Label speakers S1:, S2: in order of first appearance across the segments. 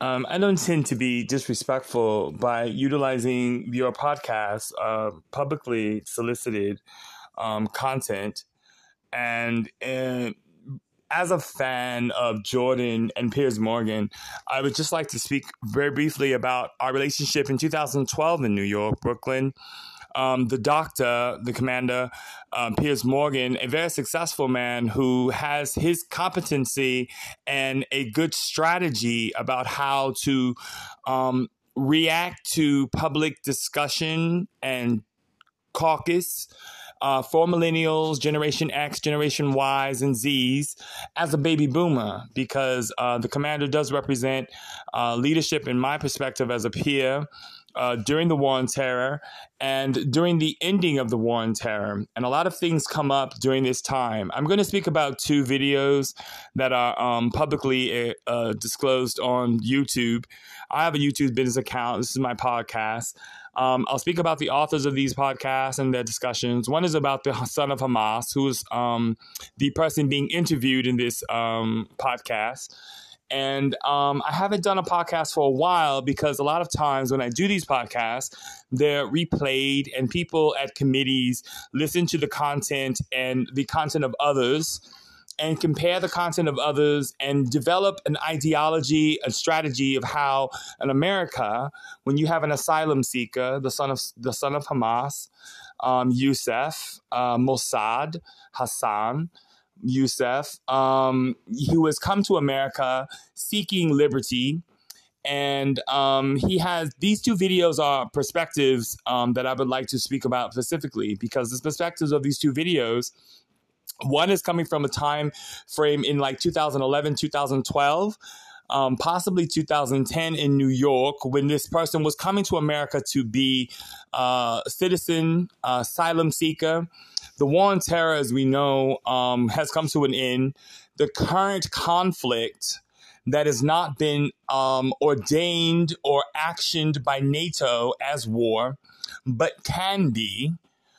S1: I don't intend to be disrespectful by utilizing your podcast, publicly solicited content. And as a fan of Jordan and Piers Morgan, I would just like to speak very briefly about our relationship in 2012 in New York, Brooklyn. The doctor, the commander, Piers Morgan, a very successful man who has his competency and a good strategy about how to react to public discussion and caucus for millennials, Generation X, Generation Ys, and Zs as a baby boomer, because the commander does represent leadership in my perspective as a peer during the War on Terror and during the ending of the War on Terror. And a lot of things come up during this time. I'm going to speak about two videos that are publicly disclosed on YouTube. I have a YouTube business account. This is my podcast. I'll speak about the authors of these podcasts and their discussions. One is about the son of Hamas, who is the person being interviewed in this podcast. And I haven't done a podcast for a while because a lot of times when I do these podcasts, they're replayed and people at committees listen to the content and the content of others and compare the content of others and develop an ideology, a strategy of how in America, when you have an asylum seeker, the son of Hamas, Youssef, Mossad, Hassan, Youssef, who has come to America seeking liberty. And he has these two videos are perspectives that I would like to speak about specifically, because the perspectives of these two videos, one is coming from a time frame in like 2011, 2012, possibly 2010 in New York, when this person was coming to America to be a citizen, asylum seeker. The War on Terror, as we know, has come to an end. The current conflict that has not been ordained or actioned by NATO as war, but can be,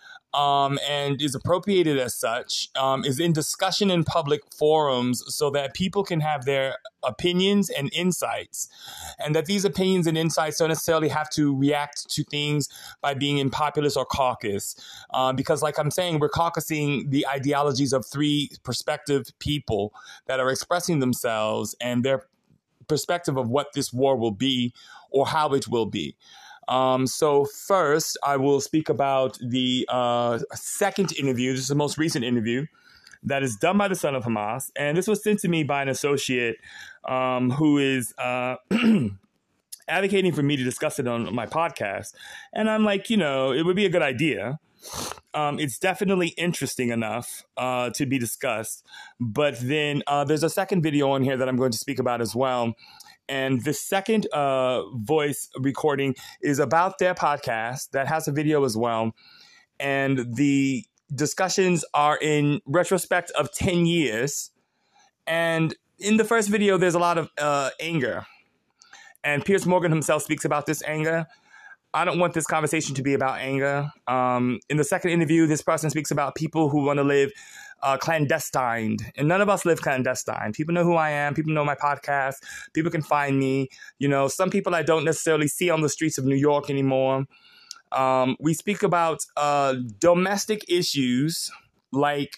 S1: and is appropriated as such, is in discussion in public forums so that people can have their opinions and insights, and that these opinions and insights don't necessarily have to react to things by being in populace or caucus. Because like I'm saying, we're caucusing the ideologies of three prospective people that are expressing themselves and their perspective of what this war will be or how it will be. So first, I will speak about the second interview. This is the most recent interview that is done by the son of Hamas. And this was sent to me by an associate who is advocating for me to discuss it on my podcast. And I'm like, it would be a good idea. It's definitely interesting enough to be discussed. But then there's a second video on here that I'm going to speak about as well. And the second voice recording is about their podcast that has a video as well. And the discussions are in retrospect of 10 years. And in the first video, there's a lot of anger. And Piers Morgan himself speaks about this anger. I don't want this conversation to be about anger. In the second interview, this person speaks about people who want to live clandestine, and none of us live clandestine. People know who I am. People know my podcast. People can find me. Some people I don't necessarily see on the streets of New York anymore. We speak about domestic issues like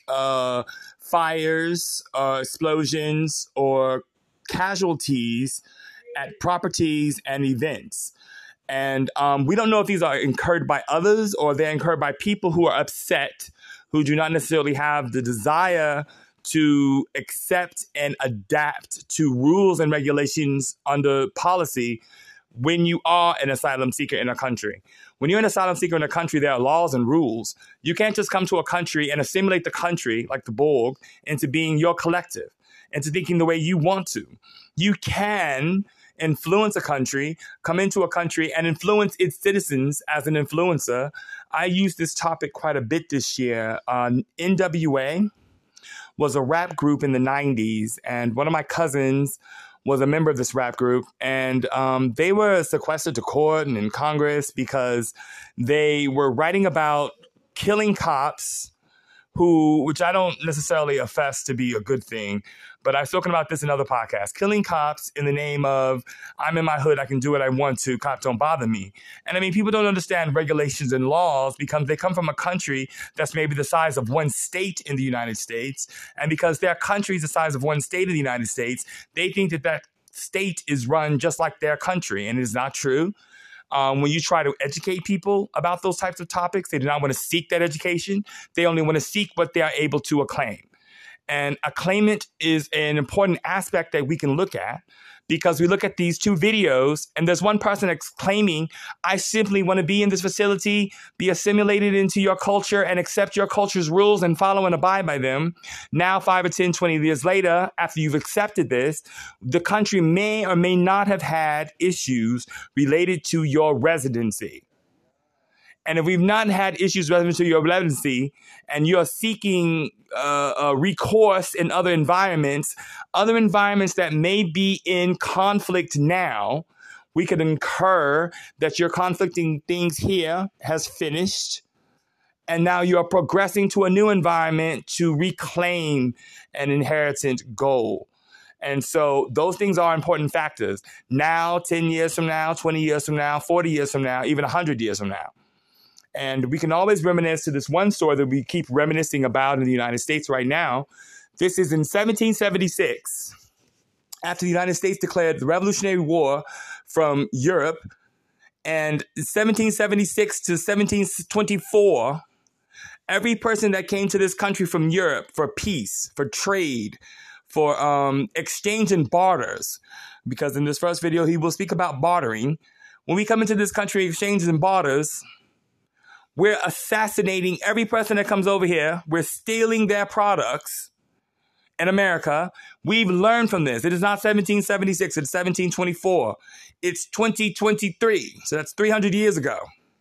S1: fires, explosions, or casualties at properties and events. And we don't know if these are incurred by others or they're incurred by people who are upset, who do not necessarily have the desire to accept and adapt to rules and regulations under policy when you are an asylum seeker in a country. When you're an asylum seeker in a country, there are laws and rules. You can't just come to a country and assimilate the country, like the Borg, into being your collective, into thinking the way you want to. You can influence a country, come into a country and influence its citizens as an influencer. I used this topic quite a bit this year. NWA was a rap group in the 90s, and one of my cousins was a member of this rap group, and they were sequestered to court and in Congress because they were writing about killing cops which I don't necessarily affess to be a good thing, but I've spoken about this in other podcasts, killing cops in the name of, I'm in my hood, I can do what I want to, cops don't bother me. And I mean, people don't understand regulations and laws because they come from a country that's maybe the size of one state in the United States. And because their country is the size of one state in the United States, they think that that state is run just like their country. And it is not true. When you try to educate people about those types of topics, they do not want to seek that education. They only want to seek what they are able to acclaim. And acclaimment is an important aspect that we can look at because we look at these two videos and there's one person that's claiming, I simply want to be in this facility, be assimilated into your culture and accept your culture's rules and follow and abide by them. Now, 5 or 10, 20 years later, after you've accepted this, the country may or may not have had issues related to your residency. And if we've not had issues related to your residency and you're seeking recourse in other environments that may be in conflict now, we could incur that your conflicting things here has finished. And now you are progressing to a new environment to reclaim an inherited goal. And so those things are important factors. Now, 10 years from now, 20 years from now, 40 years from now, even 100 years from now. And we can always reminisce to this one story that we keep reminiscing about in the United States right now. This is in 1776, after the United States declared the Revolutionary War from Europe. And 1776 to 1724, every person that came to this country from Europe for peace, for trade, for exchange and barters, because in this first video, he will speak about bartering. When we come into this country, exchanges and barters, we're assassinating every person that comes over here. We're stealing their products in America. We've learned from this. It is not 1776. It's 1724. It's 2023. So that's 300 years ago.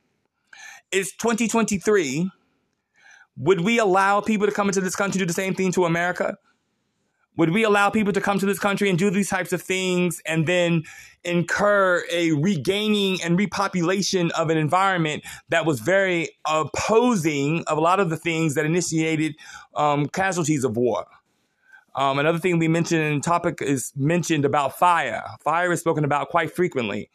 S1: It's 2023. Would we allow people to come into this country to do the same thing to America? Would we allow people to come to this country and do these types of things and then incur a regaining and repopulation of an environment that was very opposing of a lot of the things that initiated casualties of war? Another thing we mentioned in the topic is mentioned about fire. Fire is spoken about quite frequently.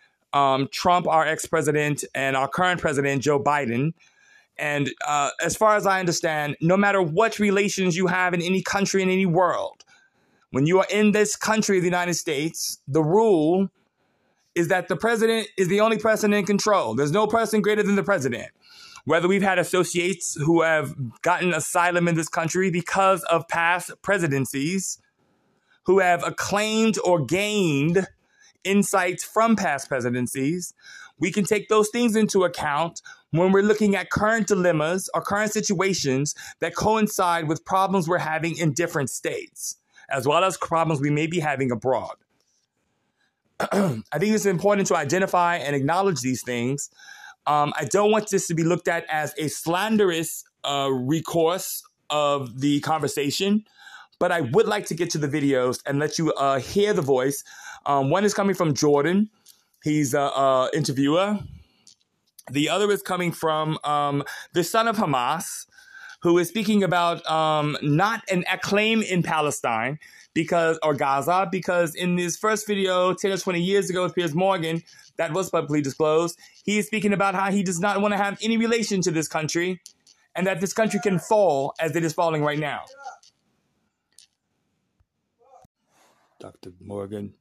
S1: Trump, our ex-president, and our current president, Joe Biden. And as far as I understand, no matter what relations you have in any country in any world, when you are in this country of the United States, the rule is that the president is the only person in control. There's no person greater than the president. Whether we've had associates who have gotten asylum in this country because of past presidencies, who have acclaimed or gained insights from past presidencies, we can take those things into account when we're looking at current dilemmas or current situations that coincide with problems we're having in different states, as well as problems we may be having abroad. I think it's important to identify and acknowledge these things. I don't want this to be looked at as a slanderous recourse of the conversation, but I would like to get to the videos and let you hear the voice. One is coming from Jordan. He's an interviewer. The other is coming from the son of Hamas, who is speaking about not an acclaim in Palestine or Gaza, because in his first video 10 or 20 years ago with Piers Morgan, that was publicly disclosed, he is speaking about how he does not want to have any relation to this country and that this country can fall as it is falling right now. Dr. Morgan.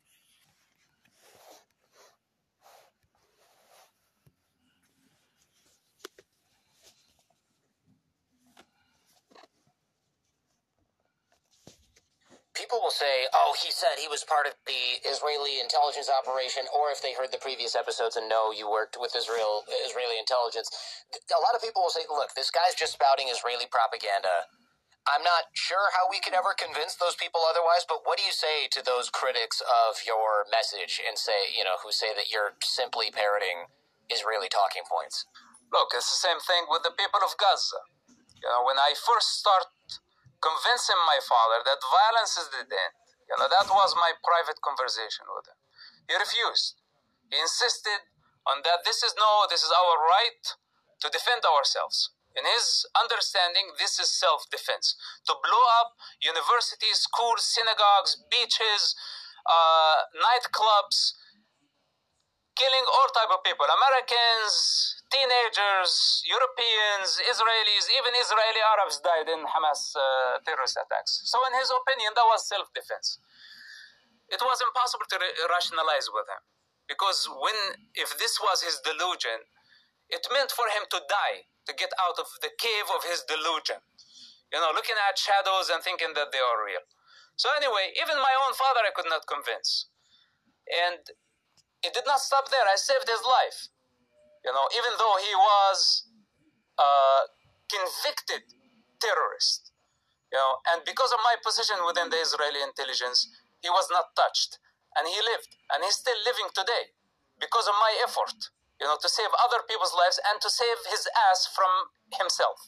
S2: People will say, oh, he said he was part of the Israeli intelligence operation, or if they heard the previous episodes and know you worked with Israeli intelligence. A lot of people will say, look, this guy's just spouting Israeli propaganda. I'm not sure how we could ever convince those people otherwise, but what do you say to those critics of your message and say, who say that you're simply parroting Israeli talking points?
S3: Look, it's the same thing with the people of Gaza. When I first started convincing my father that violence is the end, that was my private conversation with him. He refused. He insisted on that this is our right to defend ourselves. In his understanding, this is self-defense. To blow up universities, schools, synagogues, beaches, nightclubs, killing all type of people, Americans, teenagers, Europeans, Israelis, even Israeli Arabs died in Hamas terrorist attacks. So in his opinion, that was self-defense. It was impossible to rationalize with him, because if this was his delusion, it meant for him to die, to get out of the cave of his delusion, looking at shadows and thinking that they are real. So anyway, even my own father I could not convince. And it did not stop there. I saved his life. Even though he was a convicted terrorist, and because of my position within the Israeli intelligence, he was not touched. And he lived. And he's still living today because of my effort, to save other people's lives and to save his ass from himself.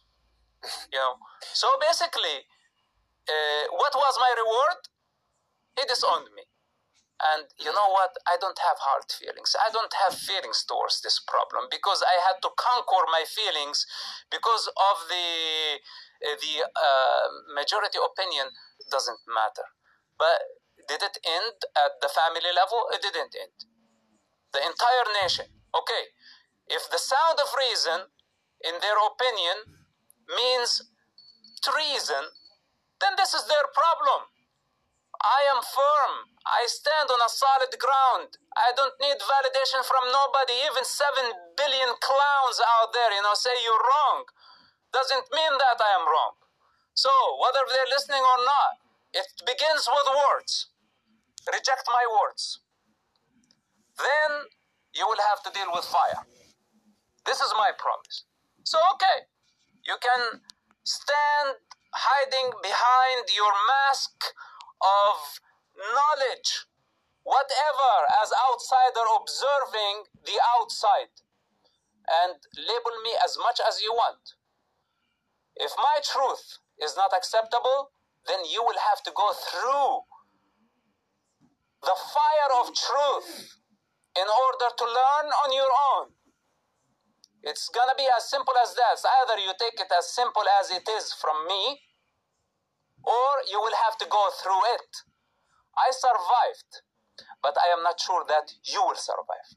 S3: So basically, what was my reward? He disowned me. And you know what? I don't have hard feelings. I don't have feelings towards this problem because I had to conquer my feelings because of the majority opinion doesn't matter. But did it end at the family level? It didn't end. The entire nation. Okay, if the sound of reason, in their opinion, means treason, then this is their problem. I am firm. I stand on a solid ground. I don't need validation from nobody. Even 7 billion clowns out there, say you're wrong. Doesn't mean that I am wrong. So, whether they're listening or not, it begins with words. Reject my words. Then you will have to deal with fire. This is my promise. So, okay, you can stand hiding behind your mask of knowledge, whatever, as outsider observing the outside, and label me as much as you want. If my truth is not acceptable, then you will have to go through the fire of truth in order to learn on your own. It's gonna be as simple as that. Either you take it as simple as it is from me, or you will have to go through it. I survived, but I am not sure that you will survive.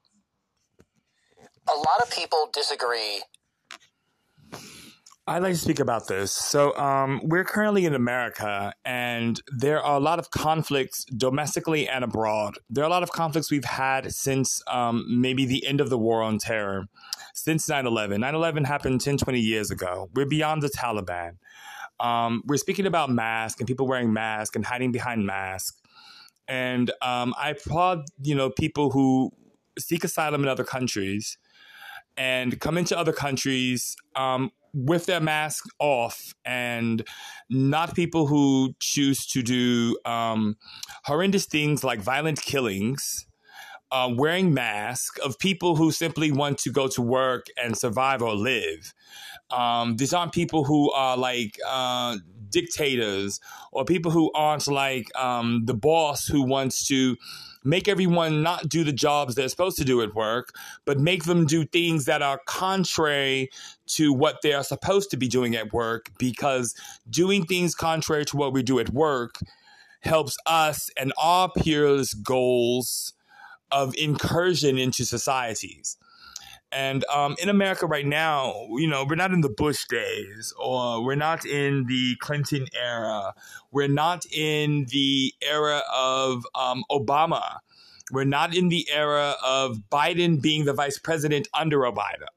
S2: A lot of people disagree.
S1: I'd like to speak about this. So we're currently in America, and there are a lot of conflicts domestically and abroad. There are a lot of conflicts we've had since maybe the end of the war on terror, since 9/11. 9/11 happened 10, 20 years ago. We're beyond the Taliban. We're speaking about masks and people wearing masks and hiding behind masks. And I applaud, people who seek asylum in other countries and come into other countries with their mask off, and not people who choose to do horrendous things like violent killings, wearing masks, of people who simply want to go to work and survive or live. These aren't people who are like dictators, or people who aren't like the boss who wants to make everyone not do the jobs they're supposed to do at work, but make them do things that are contrary to what they are supposed to be doing at work, because doing things contrary to what we do at work helps us and our peers' goals of incursion into societies. And in America right now, we're not in the Bush days, or we're not in the Clinton era. We're not in the era of Obama. We're not in the era of Biden being the vice president under Obama.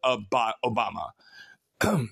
S1: And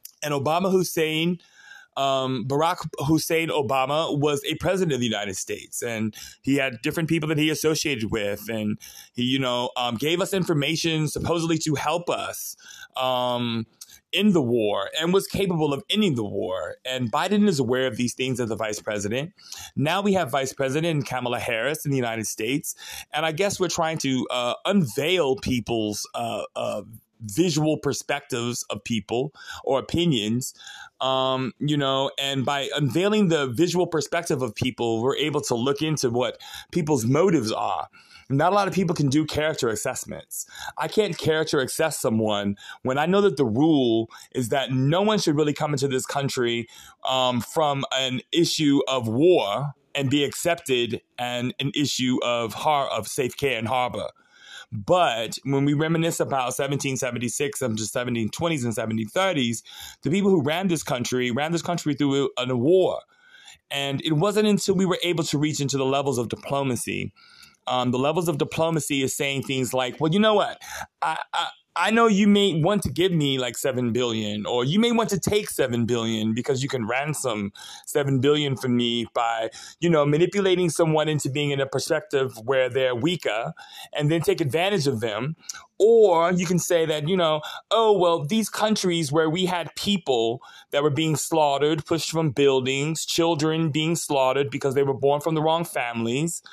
S1: Barack Hussein Obama was a president of the United States, and he had different people that he associated with, and he, gave us information supposedly to help us in the war, and was capable of ending the war. And Biden is aware of these things as the vice president. Now we have Vice President Kamala Harris in the United States, and I guess we're trying to unveil people's visual perspectives of people or opinions, and by unveiling the visual perspective of people, we're able to look into what people's motives are. Not a lot of people can do character assessments. I can't character assess someone when I know that the rule is that no one should really come into this country from an issue of war and be accepted, and an issue of safe care and harbor. But when we reminisce about 1776 and the 1720s and 1730s, the people who ran this country through a war. And it wasn't until we were able to reach into the levels of diplomacy. The levels of diplomacy is saying things like, well, you know what? I know you may want to give me like $7 billion, or you may want to take $7 billion because you can ransom $7 billion from me by, manipulating someone into being in a perspective where they're weaker and then take advantage of them. Or you can say that, these countries where we had people that were being slaughtered, pushed from buildings, children being slaughtered because they were born from the wrong families,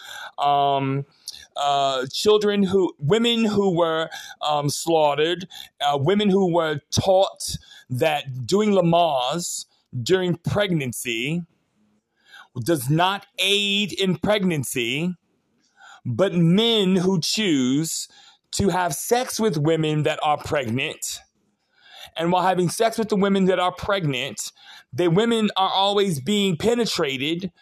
S1: women who were slaughtered, women who were taught that doing Lamaze during pregnancy does not aid in pregnancy, but men who choose to have sex with women that are pregnant. And while having sex with the women that are pregnant, the women are always being penetrated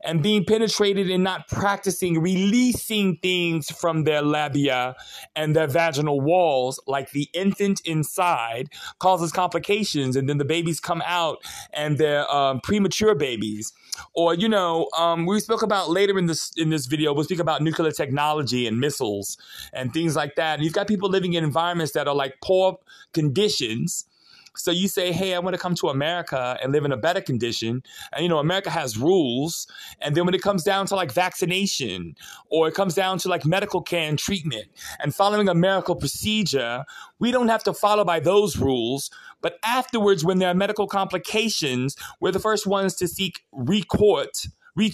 S1: and not practicing releasing things from their labia and their vaginal walls, like the infant inside, causes complications. And then the babies come out and they're premature babies. Or, we spoke about later in this video, we'll speak about nuclear technology and missiles and things like that. And you've got people living in environments that are like poor conditions. So you say, hey, I want to come to America and live in a better condition. And, America has rules. And then when it comes down to like vaccination, or it comes down to like medical care and treatment and following a medical procedure, we don't have to follow by those rules. But afterwards, when there are medical complications, we're the first ones to seek retort,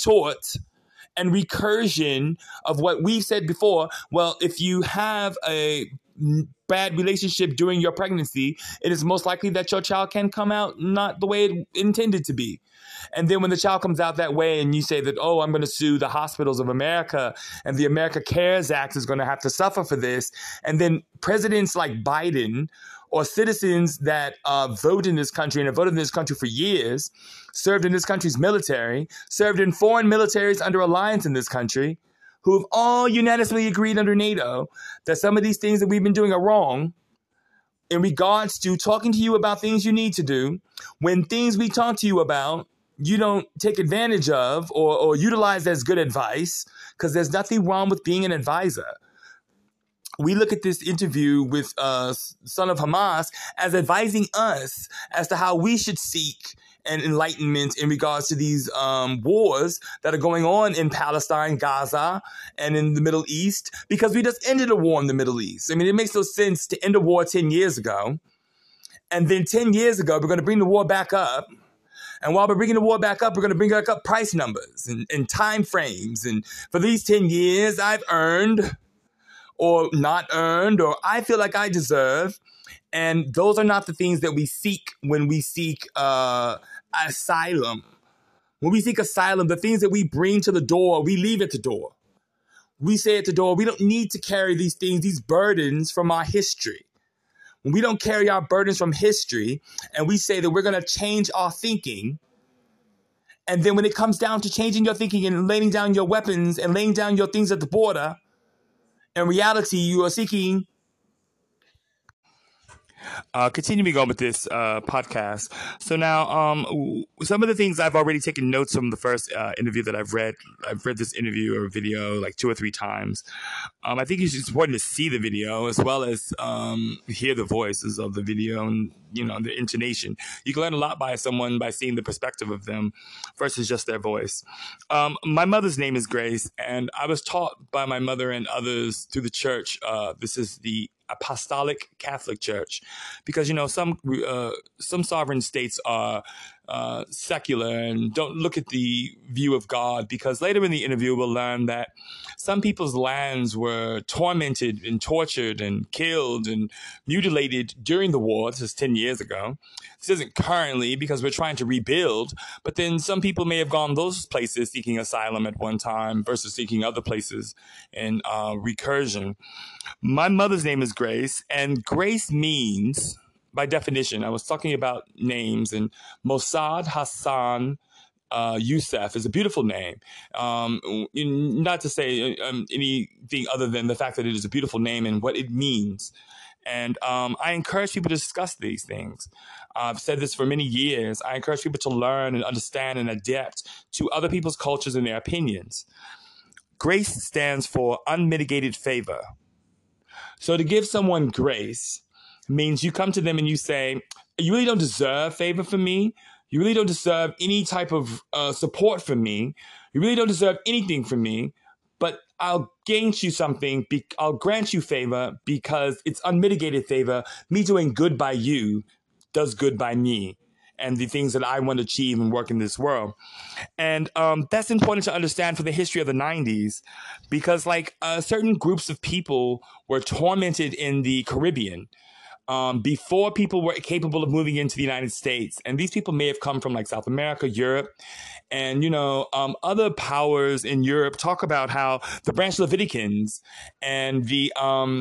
S1: and recursion of what we've said before. Well, if you have a bad relationship during your pregnancy, it is most likely that your child can come out not the way it intended to be. And then when the child comes out that way and you say that, oh, I'm going to sue the hospitals of America and the America Cares Act is going to have to suffer for this. And then presidents like Biden or citizens that vote in this country and have voted in this country for years, served in this country's military, served in foreign militaries under alliance in this country, who have all unanimously agreed under NATO that some of these things that we've been doing are wrong in regards to talking to you about things you need to do. When things we talk to you about, you don't take advantage of or utilize as good advice, because there's nothing wrong with being an advisor. We look at this interview with son of Hamas as advising us as to how we should seek and enlightenment in regards to these wars that are going on in Palestine, Gaza, and in the Middle East, because we just ended a war in the Middle East. I mean, it makes no sense to end a war 10 years ago, and then 10 years ago, we're going to bring the war back up. And while we're bringing the war back up, we're going to bring back up price numbers and time frames. And for these 10 years, I've earned or not earned, or I feel like I deserve. And those are not the things that we seek when we seek asylum. When we seek asylum, the things that we bring to the door, we leave at the door. We say at the door, we don't need to carry these things, these burdens from our history. When we don't carry our burdens from history and we say that we're going to change our thinking, and then when it comes down to changing your thinking and laying down your weapons and laying down your things at the border, in reality, you are seeking. Continuing on with this podcast. So now, some of the things I've already taken notes from the first interview that I've read. I've read this interview or video like 2 or 3 times. I think it's important to see the video as well as hear the voices of the video and, the intonation. You can learn a lot by someone by seeing the perspective of them versus just their voice. My mother's name is Grace, and I was taught by my mother and others through the church. This is the Apostolic Catholic Church, because some sovereign states are secular and don't look at the view of God, because later in the interview we'll learn that some people's lands were tormented and tortured and killed and mutilated during the war. This is 10 years ago. This isn't currently, because we're trying to rebuild, but then some people may have gone those places seeking asylum at one time versus seeking other places in recursion. My mother's name is Grace, and Grace means, by definition, I was talking about names, and Mossad Hassan Youssef is a beautiful name. Not to say anything other than the fact that it is a beautiful name and what it means. And I encourage people to discuss these things. I've said this for many years. I encourage people to learn and understand and adapt to other people's cultures and their opinions. Grace stands for unmitigated favor. So to give someone grace means you come to them and you say, you really don't deserve favor from me. You really don't deserve any type of support from me. You really don't deserve anything from me, but I'll grant you something. I'll grant you favor because it's unmitigated favor. Me doing good by you does good by me and the things that I want to achieve and work in this world. And that's important to understand for the history of the 90s, because certain groups of people were tormented in the Caribbean before people were capable of moving into the United States. And these people may have come from South America, Europe, and, other powers in Europe talk about how the Branch Leviticans and the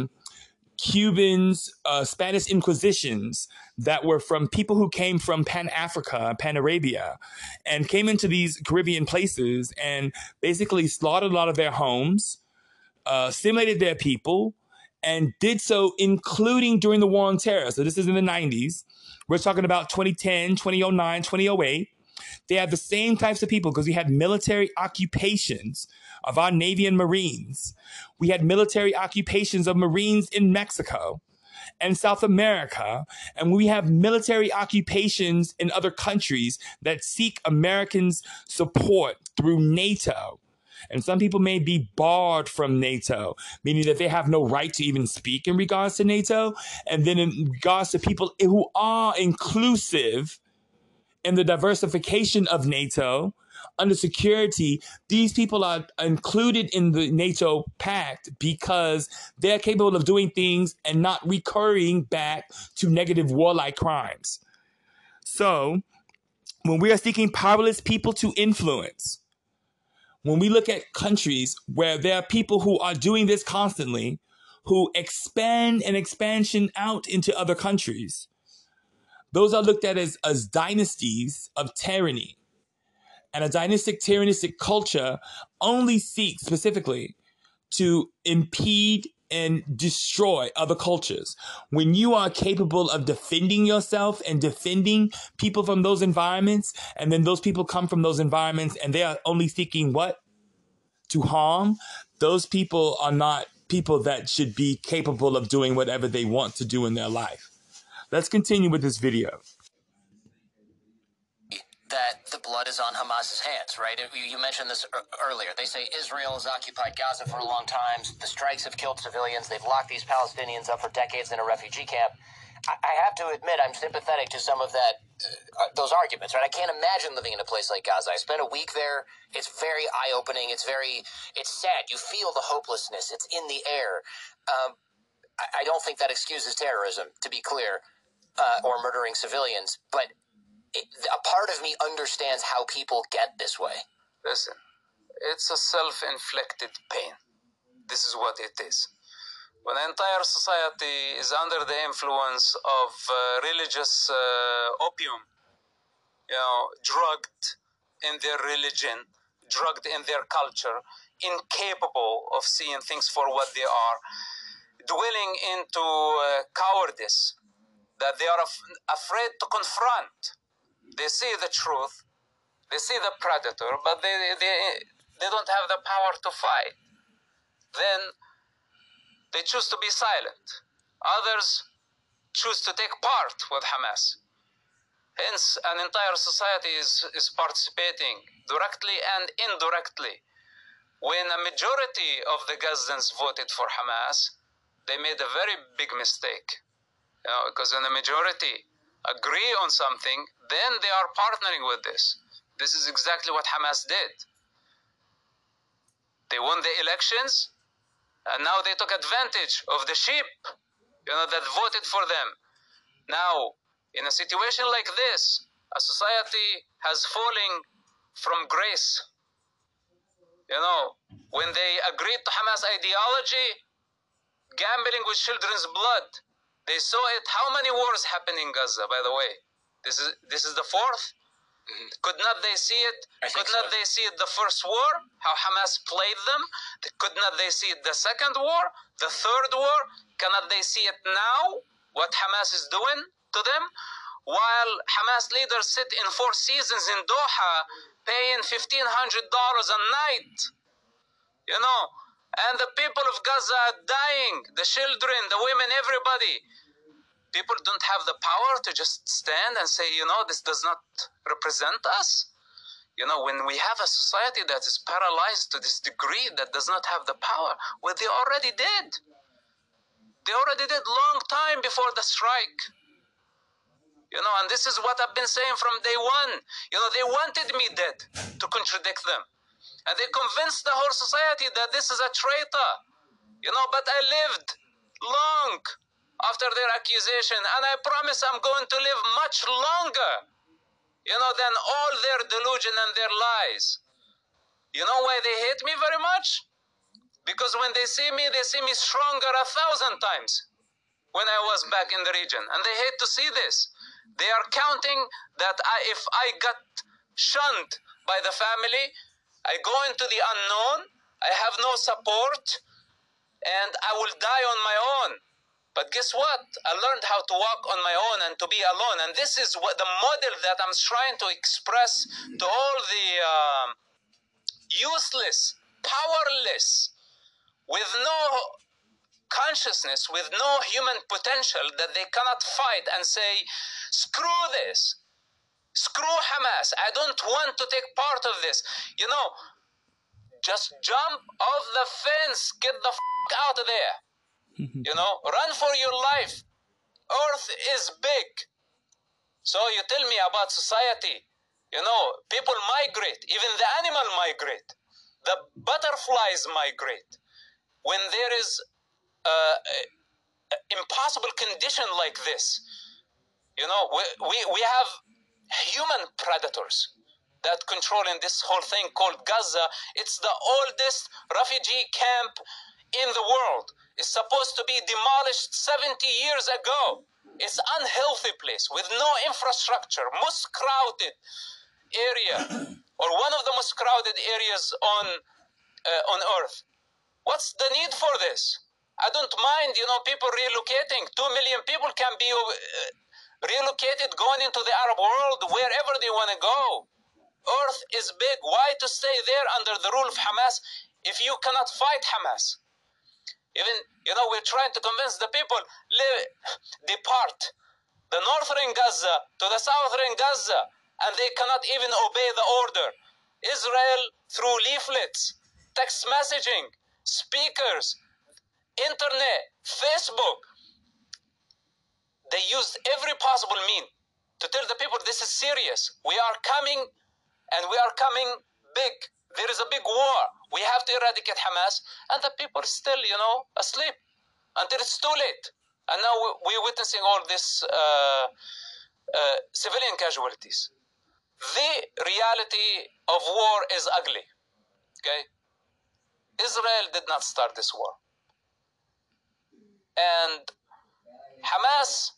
S1: Cubans, Spanish Inquisitions that were from people who came from Pan-Africa, Pan-Arabia, and came into these Caribbean places and basically slaughtered a lot of their homes, assimilated their people, and did so including during the War on Terror. So this is in the 90s. We're talking about 2010, 2009, 2008. They had the same types of people because we had military occupations of our Navy and Marines. We had military occupations of Marines in Mexico and South America. And we have military occupations in other countries that seek Americans' support through NATO. And some people may be barred from NATO, meaning that they have no right to even speak in regards to NATO. And then in regards to people who are inclusive in the diversification of NATO, under security, these people are included in the NATO pact because they're capable of doing things and not recurring back to negative warlike crimes. So when we are seeking powerless people to influence, when we look at countries where there are people who are doing this constantly, who expand and expansion out into other countries, those are looked at as dynasties of tyranny. And a dynastic, tyrannistic culture only seeks specifically to impede and destroy other cultures. When you are capable of defending yourself and defending people from those environments, and then those people come from those environments and they are only seeking what? To harm, those people are not people that should be capable of doing whatever they want to do in their life. Let's continue with this video.
S2: That the blood is on Hamas's hands, right? You mentioned this earlier. They say Israel has occupied Gaza for a long time. The strikes have killed civilians. They've locked these Palestinians up for decades in a refugee camp. I have to admit, I'm sympathetic to some of those arguments, right? I can't imagine living in a place like Gaza. I spent a week there. It's very eye-opening. It's sad. You feel the hopelessness. It's in the air. I don't think that excuses terrorism, to be clear, or murdering civilians, but a part of me understands how people get this way.
S3: Listen, it's a self-inflicted pain. This is what it is. When an entire society is under the influence of religious opium, drugged in their religion, drugged in their culture, incapable of seeing things for what they are, dwelling into cowardice that they are afraid to confront. They see the truth, they see the predator, but they don't have the power to fight. Then they choose to be silent. Others choose to take part with Hamas. Hence, an entire society is participating directly and indirectly. When a majority of the Gazans voted for Hamas, they made a very big mistake. Because in the majority, agree on something, then they are partnering with this. This is exactly what Hamas did. They won the elections, and now they took advantage of the sheep, that voted for them. Now, in a situation like this, a society has fallen from grace. When they agreed to Hamas ideology, gambling with children's blood, they saw it. How many wars happen in Gaza, by the way? This is the fourth? Could not they see it? Could not they see it the first war? How Hamas played them? Could not they see it the second war? The third war? Cannot they see it now? What Hamas is doing to them? While Hamas leaders sit in Four Seasons in Doha paying $1,500 a night. And the people of Gaza are dying. The children, the women, everybody. People don't have the power to just stand and say, this does not represent us. When we have a society that is paralyzed to this degree, that does not have the power, well, they already did. They already did long time before the strike. And this is what I've been saying from day one. They wanted me dead to contradict them. And they convinced the whole society that this is a traitor. But I lived long after their accusation, and I promise I'm going to live much longer, than all their delusion and their lies. You know why they hate me very much? Because when they see me stronger 1,000 times when I was back in the region, and they hate to see this. They are counting that if I got shunned by the family, I go into the unknown, I have no support, and I will die on my own. But guess what? I learned how to walk on my own and to be alone. And this is what the model that I'm trying to express to all the useless, powerless, with no consciousness, with no human potential, that they cannot fight and say, screw this. Screw Hamas. I don't want to take part of this. Just jump off the fence. Get the out of there. Run for your life. Earth is big. So you tell me about society. People migrate. Even the animal migrate. The butterflies migrate. When there is impossible condition like this, we have human predators that controlling this whole thing called Gaza. It's the oldest refugee camp in the world. It's supposed to be demolished 70 years ago. It's an unhealthy place with no infrastructure, most crowded area, or one of the most crowded areas on Earth. What's the need for this? I don't mind, people relocating. 2 million people can be relocated, going into the Arab world, wherever they want to go. Earth is big. Why to stay there under the rule of Hamas if you cannot fight Hamas? Even, we're trying to convince the people, depart the northern Gaza to the southern Gaza, and they cannot even obey the order. Israel, through leaflets, text messaging, speakers, internet, Facebook, they used every possible mean to tell the people this is serious. We are coming, and we are coming big. There is a big war. We have to eradicate Hamas, and the people still, asleep until it's too late. And now we're witnessing all this civilian casualties. The reality of war is ugly. Okay? Israel did not start this war. And Hamas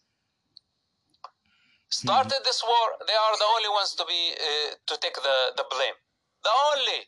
S3: started this war. They are the only ones to take the blame. The only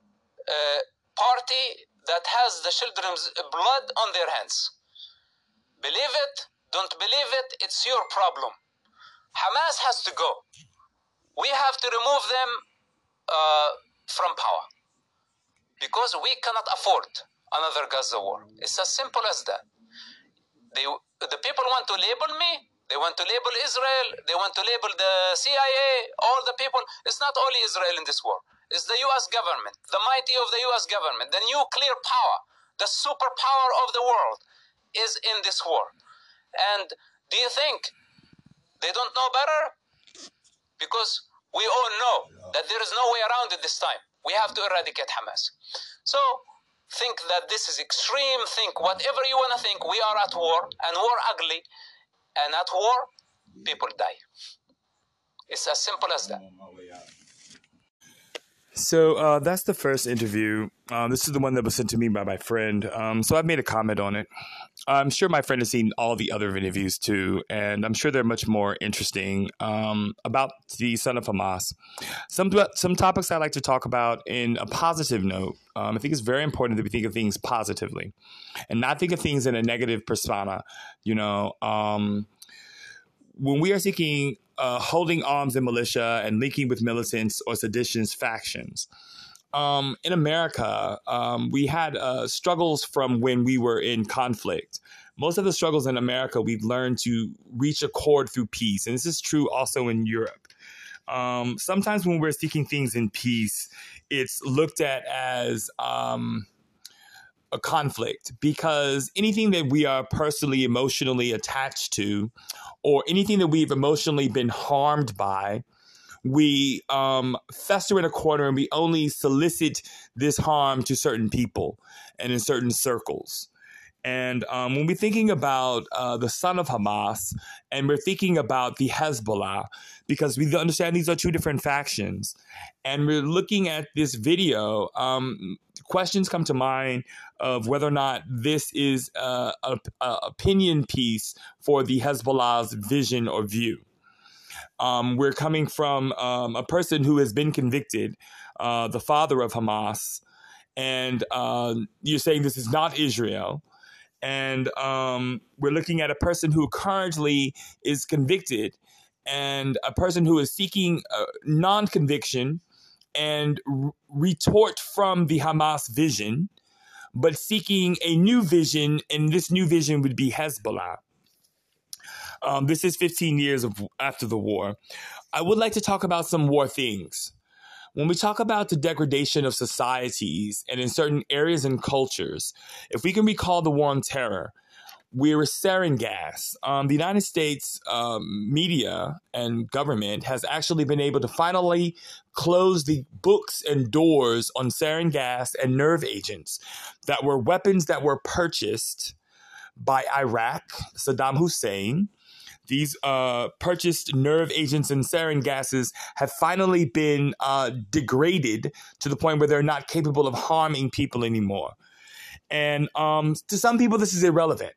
S3: party that has the children's blood on their hands. Believe it, don't believe it, it's your problem. Hamas has to go. We have to remove them from power. Because we cannot afford another Gaza war. It's as simple as that. The people want to label me. They want to label Israel. They want to label the CIA, all the people. It's not only Israel in this war. It's the U.S. government, the mighty of the U.S. government, the nuclear power, the superpower of the world is in this war. And do you think They don't know better because we all know that there is no way around it this time. We have to eradicate Hamas. So think that this is extreme. Think whatever you want to think. We are at war, and war ugly. And at war, people die. It's as simple as that.
S1: So that's the first interview. This is the one that was sent to me by my friend. So I've made a comment on it. I'm sure my friend has seen all the other interviews too, and I'm sure they're much more interesting about the son of Hamas. Some topics I like to talk about in a positive note. I think it's very important that we think of things positively and not think of things in a negative persona. You know, when we are seeking holding arms in militia and linking with militants or seditions factions. In America, we had struggles from when we were in conflict. Most of the struggles in America, we've learned to reach accord through peace. And this is true also in Europe. Sometimes when we're seeking things in peace, it's looked at as a conflict, because anything that we are personally, emotionally attached to, or anything that we've emotionally been harmed by, we fester in a corner and we only solicit this harm to certain people and in certain circles. And when we're thinking about the son of Hamas and we're thinking about the Hezbollah, because we understand these are two different factions, and we're looking at this video, questions come to mind of whether or not this is an opinion piece for the Hezbollah's vision or view. We're coming from a person who has been convicted, the father of Hamas, and you're saying this is not Israel. And we're looking at a person who currently is convicted and a person who is seeking non-conviction and retort from the Hamas vision, but seeking a new vision, and this new vision would be Hezbollah. This is 15 years after the war. I would like to talk about some war things. When we talk about the degradation of societies and in certain areas and cultures, if we can recall the war on terror, we were sarin gas. The United States media and government has actually been able to finally close the books and doors on sarin gas and nerve agents that were weapons that were purchased by Iraq, Saddam Hussein. These purchased nerve agents and sarin gases have finally been degraded to the point where they're not capable of harming people anymore. And to some people, this is irrelevant.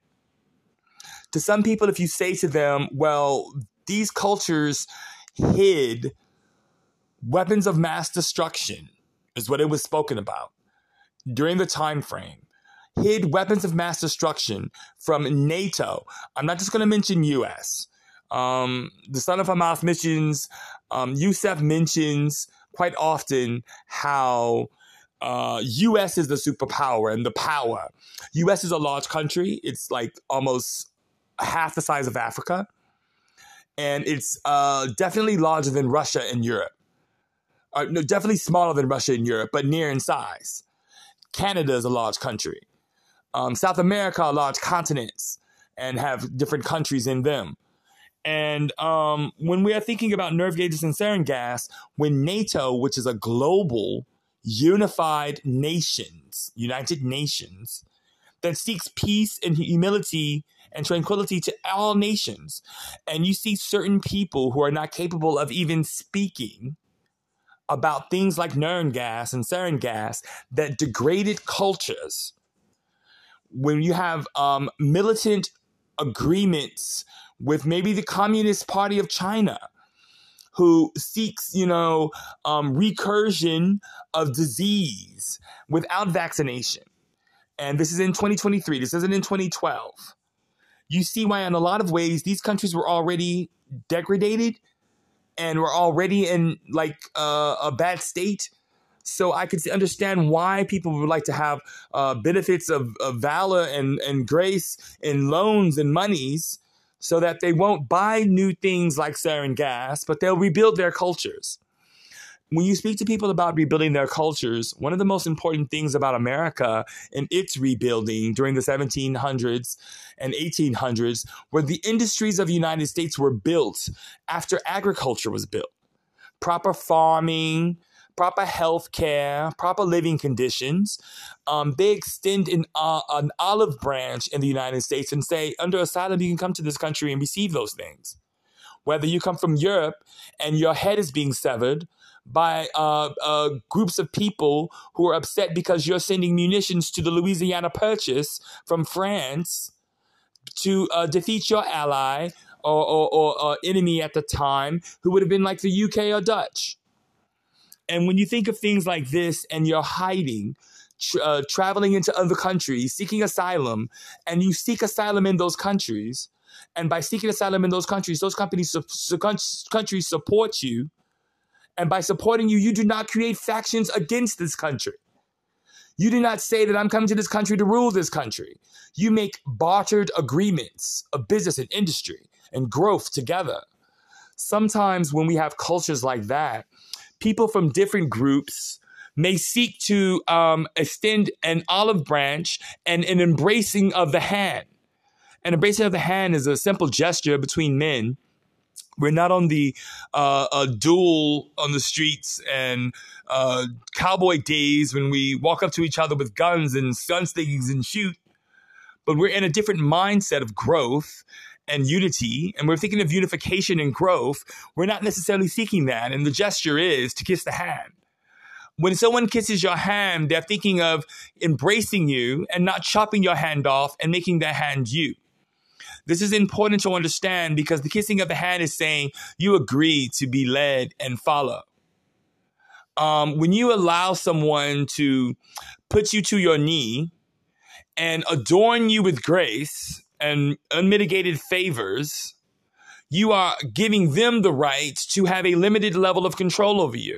S1: To some people, if you say to them, well, these cultures hid weapons of mass destruction, is what it was spoken about during the time frame. Hid weapons of mass destruction from NATO. I'm not just going to mention U.S. The son of Hamas mentions, Youssef mentions quite often how U.S. is the superpower and the power. U.S. is a large country. It's like almost half the size of Africa. And it's definitely larger than Russia and Europe. No, definitely smaller than Russia and Europe, but near in size. Canada is a large country. South America are large continents and have different countries in them. And when we are thinking about nerve gauges and sarin gas, when NATO, which is a global, unified nations, United Nations, that seeks peace and humility and tranquility to all nations, and you see certain people who are not capable of even speaking about things like nerve gas and sarin gas that degraded cultures, when you have militant agreements with maybe the Communist Party of China, who seeks, recursion of disease without vaccination. And this is in 2023. This isn't in 2012. You see why in a lot of ways these countries were already degraded and were already in a bad state. So I could understand why people would like to have benefits of valor and grace and loans and monies so that they won't buy new things like sarin gas, but they'll rebuild their cultures. when you speak to people about rebuilding their cultures, one of the most important things about America and its rebuilding during the 1700s and 1800s were the industries of the United States were built after agriculture was built. Proper farming, proper health care, proper living conditions. They extend an olive branch in the United States and say, under asylum, you can come to this country and receive those things. Whether you come from Europe and your head is being severed by groups of people who are upset because you're sending munitions to the Louisiana Purchase from France to defeat your ally or enemy at the time, who would have been like the UK or Dutch. And when you think of things like this and you're hiding, traveling into other countries, seeking asylum, and you seek asylum in those countries, and by seeking asylum in those countries countries support you, and by supporting you, you do not create factions against this country. You do not say that I'm coming to this country to rule this country. You make bartered agreements of business and industry and growth together. Sometimes when we have cultures like that, people from different groups may seek to extend an olive branch and an embracing of the hand. An embracing of the hand is a simple gesture between men. We're not on the duel on the streets and cowboy days when we walk up to each other with guns and gunslings and shoot. But we're in a different mindset of growth and unity, and we're thinking of unification and growth. We're not necessarily seeking that, and the gesture is to kiss the hand. When someone kisses your hand, they're thinking of embracing you and not chopping your hand off and making their hand you. This is important to understand because the kissing of the hand is saying you agree to be led and follow. When you allow someone to put you to your knee and adorn you with grace and unmitigated favors, you are giving them the right to have a limited level of control over you.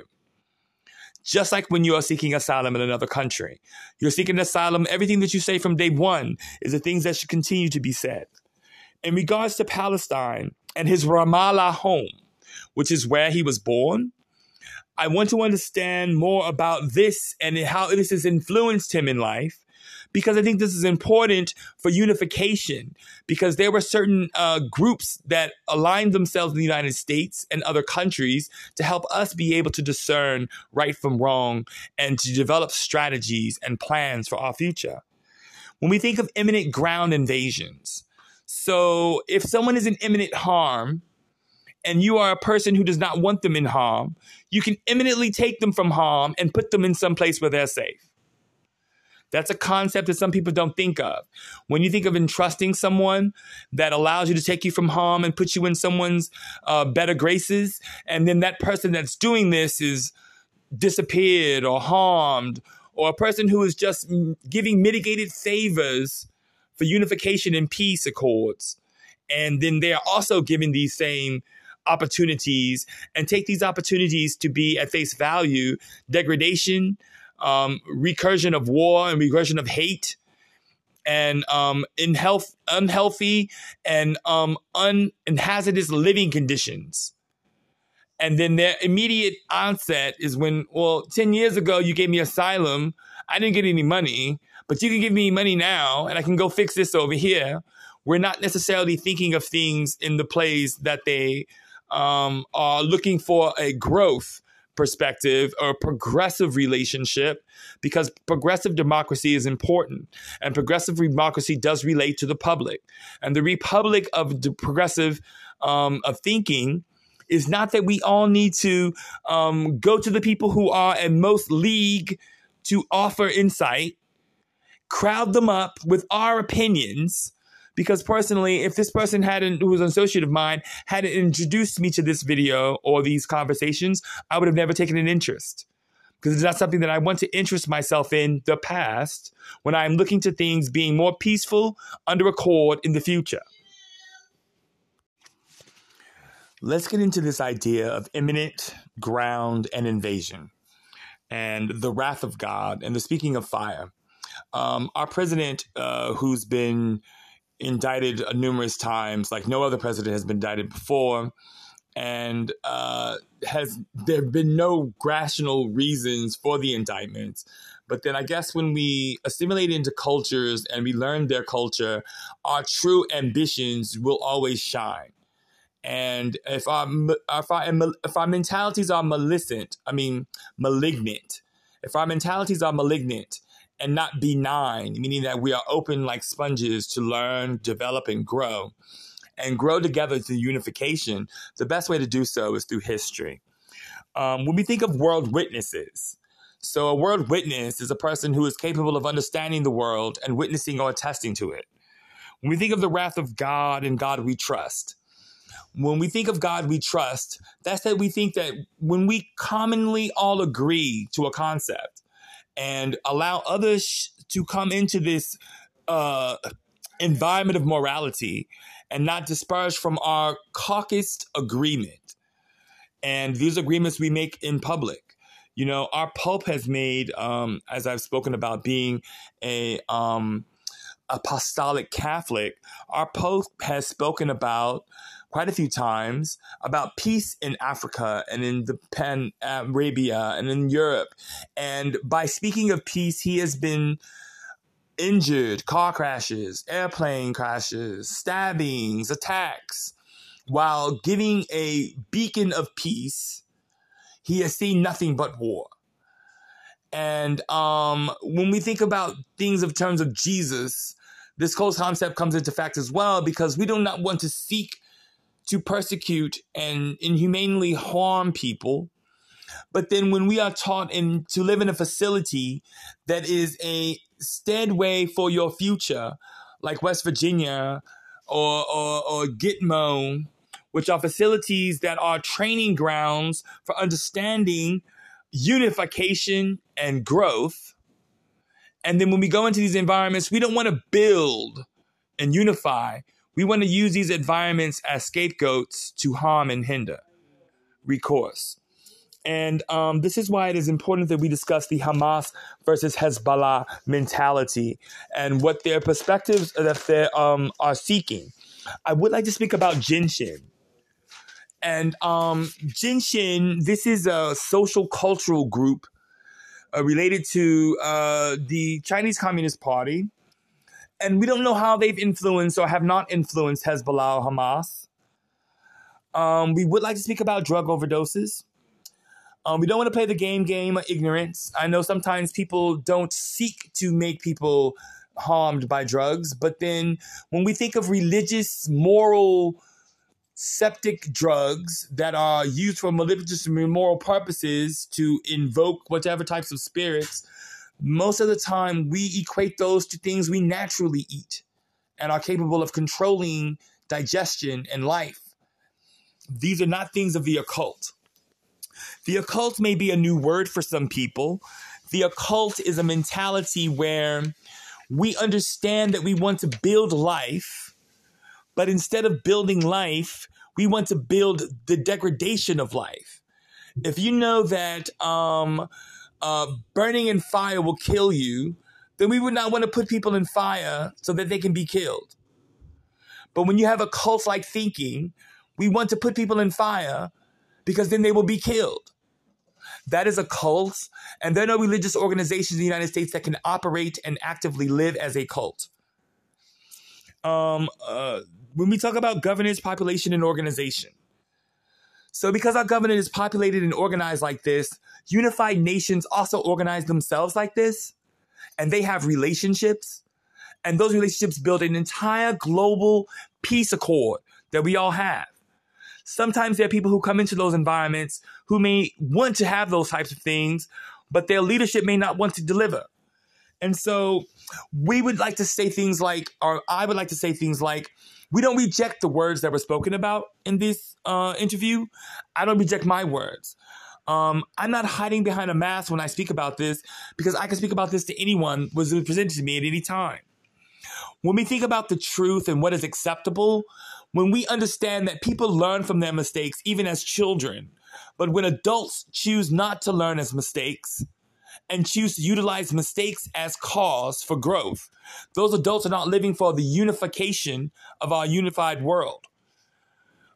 S1: Just like when you are seeking asylum in another country. You're seeking asylum, everything that you say from day one is the things that should continue to be said. In regards to Palestine and his Ramallah home, which is where he was born, I want to understand more about this and how this has influenced him in life, because I think this is important for unification, because there were certain groups that aligned themselves in the United States and other countries to help us be able to discern right from wrong and to develop strategies and plans for our future. When we think of imminent ground invasions, so if someone is in imminent harm and you are a person who does not want them in harm, you can imminently take them from harm and put them in some place where they're safe. That's a concept that some people don't think of. When you think of entrusting someone that allows you to take you from harm and put you in someone's better graces, and then that person that's doing this is disappeared or harmed, or a person who is just giving mitigated favors for unification and peace accords. And then they are also given these same opportunities and take these opportunities to be at face value, degradation, recursion of war and recursion of hate, and unhealthy and hazardous living conditions. And then their immediate onset is when, 10 years ago, you gave me asylum. I didn't get any money, but you can give me money now and I can go fix this over here. We're not necessarily thinking of things in the plays that they are looking for a growth perspective or a progressive relationship, because progressive democracy is important and progressive democracy does relate to the public. And the republic of the progressive of thinking is not that we all need to go to the people who are in most league to offer insight, crowd them up with our opinions. Because personally, if this person who was an associate of mine, hadn't introduced me to this video or these conversations, I would have never taken an interest. Because it's not something that I want to interest myself in the past when I'm looking to things being more peaceful under accord in the future. Let's get into this idea of imminent ground and invasion and the wrath of God and the speaking of fire. Our president, who's been indicted numerous times, like no other president has been indicted before, And there have been no rational reasons for the indictments. But then I guess when we assimilate into cultures and we learn their culture, our true ambitions will always shine. And if our mentalities are malignant, if our mentalities are malignant and not benign, meaning that we are open like sponges to learn, develop, and grow together through unification, the best way to do so is through history. When we think of world witnesses, so a world witness is a person who is capable of understanding the world and witnessing or attesting to it. When we think of the wrath of God and God we trust, when we think of God we trust, that's that we think that when we commonly all agree to a concept and allow others to come into this environment of morality and not disperse from our caucused agreement. And these agreements we make in public. You know, our Pope has made, as I've spoken about being a apostolic Catholic, our Pope has spoken about quite a few times about peace in Africa and in the Pan-Arabia and in Europe. And by speaking of peace, he has been injured, car crashes, airplane crashes, stabbings, attacks. While giving a beacon of peace, he has seen nothing but war. And when we think about things in terms of Jesus, this whole concept comes into fact as well, because we do not want to seek to persecute and inhumanely harm people. But then when we are taught to live in a facility that is a steadway for your future, like West Virginia or Gitmo, which are facilities that are training grounds for understanding unification and growth. And then when we go into these environments, we don't want to build and unify. We want to use these environments as scapegoats to harm and hinder. Recourse. And this is why it is important that we discuss the Hamas versus Hezbollah mentality and what their perspectives that they are seeking. I would like to speak about Jinshin. And Jinshin, this is a social cultural group related to the Chinese Communist Party. And we don't know how they've influenced or have not influenced Hezbollah or Hamas. We would like to speak about drug overdoses. We don't want to play the game of ignorance. I know sometimes people don't seek to make people harmed by drugs. But then when we think of religious, moral, septic drugs that are used for malicious and immoral purposes to invoke whatever types of spirits, most of the time we equate those to things we naturally eat and are capable of controlling digestion and life. These are not things of the occult. The occult may be a new word for some people. The occult is a mentality where we understand that we want to build life, but instead of building life, we want to build the degradation of life. If you know that burning in fire will kill you, then we would not want to put people in fire so that they can be killed. But when you have a cult-like thinking, we want to put people in fire because then they will be killed. That is a cult, and there are no religious organizations in the United States that can operate and actively live as a cult. When we talk about governance, population, and organization. So because our government is populated and organized like this, unified nations also organize themselves like this, and they have relationships, and those relationships build an entire global peace accord that we all have. Sometimes there are people who come into those environments who may want to have those types of things, but their leadership may not want to deliver. And so we would like to say things like, or I would like to say things like, we don't reject the words that were spoken about in this interview. I don't reject my words. I'm not hiding behind a mask when I speak about this, because I can speak about this to anyone who was presented to me at any time. When we think about the truth and what is acceptable, when we understand that people learn from their mistakes, even as children, but when adults choose not to learn as mistakes and choose to utilize mistakes as cause for growth, those adults are not living for the unification of our unified world.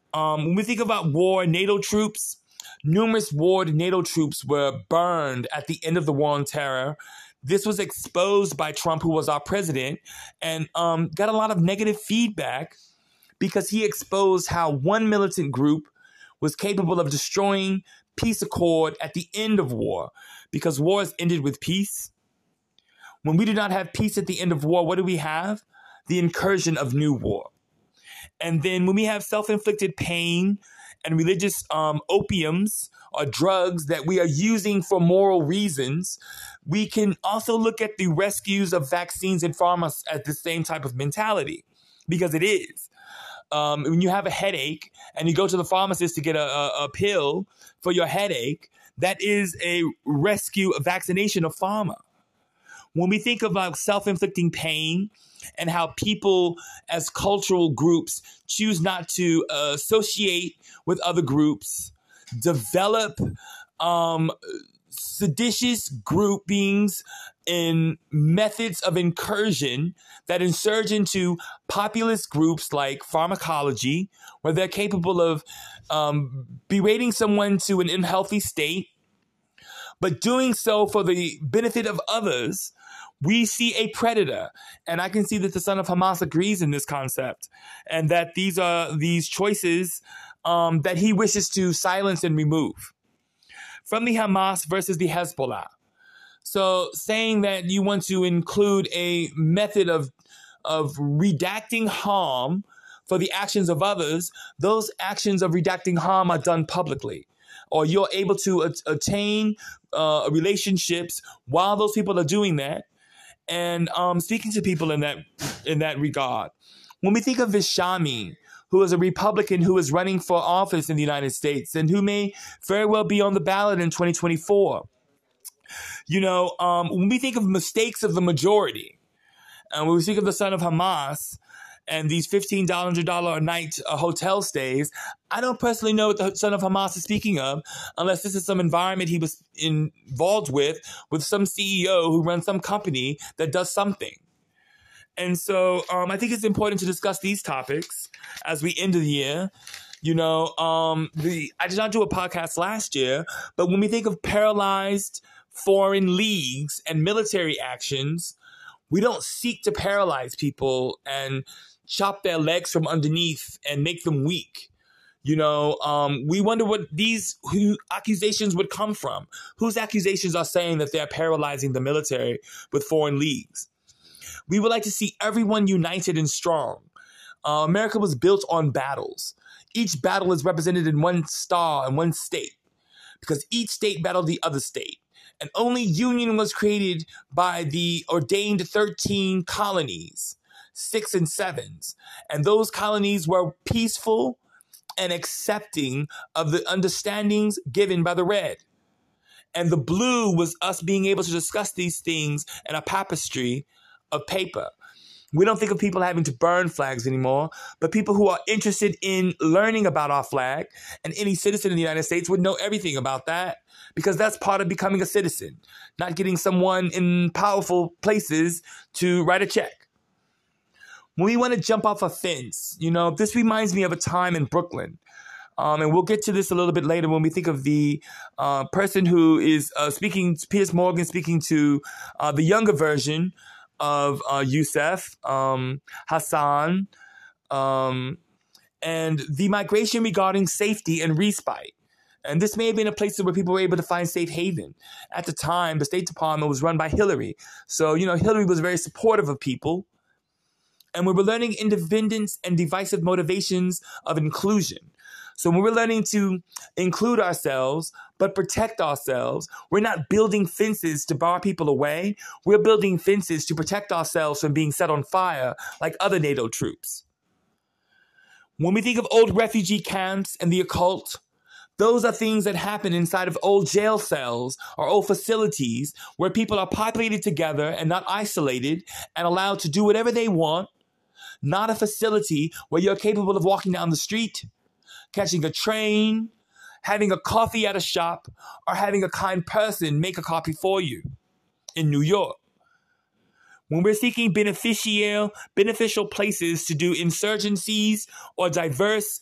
S1: When we think about war, NATO troops, numerous war NATO troops were burned at the end of the war on terror. This was exposed by Trump, who was our president, and got a lot of negative feedback because he exposed how one militant group was capable of destroying peace accord at the end of war, because wars ended with peace. When we do not have peace at the end of war, what do we have? The incursion of new war. And then when we have self-inflicted pain and religious opiums or drugs that we are using for moral reasons, we can also look at the rescues of vaccines and pharma as the same type of mentality, because it is. When you have a headache and you go to the pharmacist to get a pill for your headache, that is a rescue, a vaccination of pharma. When we think about self-inflicting pain and how people as cultural groups choose not to associate with other groups, develop seditious groupings and methods of incursion that insurge into populist groups like pharmacology, where they're capable of berating someone to an unhealthy state, but doing so for the benefit of others, we see a predator. And I can see that the son of Hamas agrees in this concept, and that these are these choices that he wishes to silence and remove. From the Hamas versus the Hezbollah. So saying that you want to include a method of redacting harm for the actions of others, those actions of redacting harm are done publicly. Or you're able to attain relationships while those people are doing that, and speaking to people in that regard. When we think of Vishami, who is a Republican who is running for office in the United States and who may very well be on the ballot in 2024, when we think of mistakes of the majority, and when we think of the son of Hamas and these $15 a night hotel stays, I don't personally know what the son of Hamas is speaking of, unless this is some environment he was involved with some CEO who runs some company that does something. And so I think it's important to discuss these topics as we end the year. I did not do a podcast last year, but when we think of paralyzed foreign leagues and military actions, we don't seek to paralyze people and chop their legs from underneath and make them weak. We wonder what who accusations would come from. Whose accusations are saying that they're paralyzing the military with foreign leagues? We would like to see everyone united and strong. America was built on battles. Each battle is represented in one star in one state, because each state battled the other state. And only union was created by the ordained 13 colonies, 6 and 7s. And those colonies were peaceful and accepting of the understandings given by the red. And the blue was us being able to discuss these things in a tapestry of paper. We don't think of people having to burn flags anymore, but people who are interested in learning about our flag, and any citizen in the United States would know everything about that, because that's part of becoming a citizen, not getting someone in powerful places to write a check. When we want to jump off a fence, this reminds me of a time in Brooklyn. And we'll get to this a little bit later when we think of the person who is Piers Morgan speaking to the younger version of Yusuf, Hassan, and the migration regarding safety and respite. And this may have been a place where people were able to find safe haven. At the time, the State Department was run by Hillary. So, Hillary was very supportive of people. And we were learning independence and divisive motivations of inclusion. So when we're learning to include ourselves, but protect ourselves, we're not building fences to bar people away. We're building fences to protect ourselves from being set on fire like other NATO troops. When we think of old refugee camps and the occult, those are things that happen inside of old jail cells or old facilities where people are populated together and not isolated and allowed to do whatever they want. Not a facility where you're capable of walking down the street, catching a train, having a coffee at a shop, or having a kind person make a coffee for you in New York. When we're seeking beneficial places to do insurgencies or diverse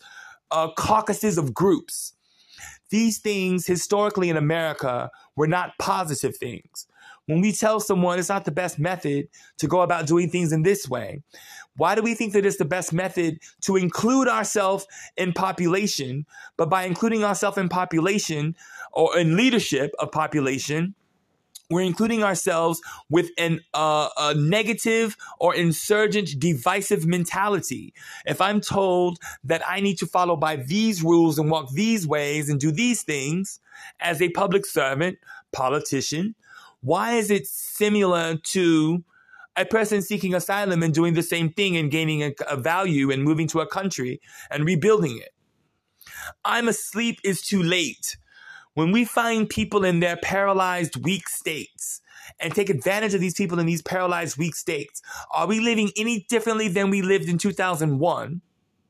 S1: caucuses of groups. These things historically in America were not positive things. When we tell someone it's not the best method to go about doing things in this way, why do we think that it's the best method to include ourselves in population? But by including ourselves in population or in leadership of population, we're including ourselves with a negative or insurgent divisive mentality. If I'm told that I need to follow by these rules and walk these ways and do these things as a public servant, politician, why is it similar to a person seeking asylum and doing the same thing and gaining a value and moving to a country and rebuilding it? I'm asleep is too late. When we find people in their paralyzed, weak states and take advantage of these people in these paralyzed, weak states, are we living any differently than we lived in 2001?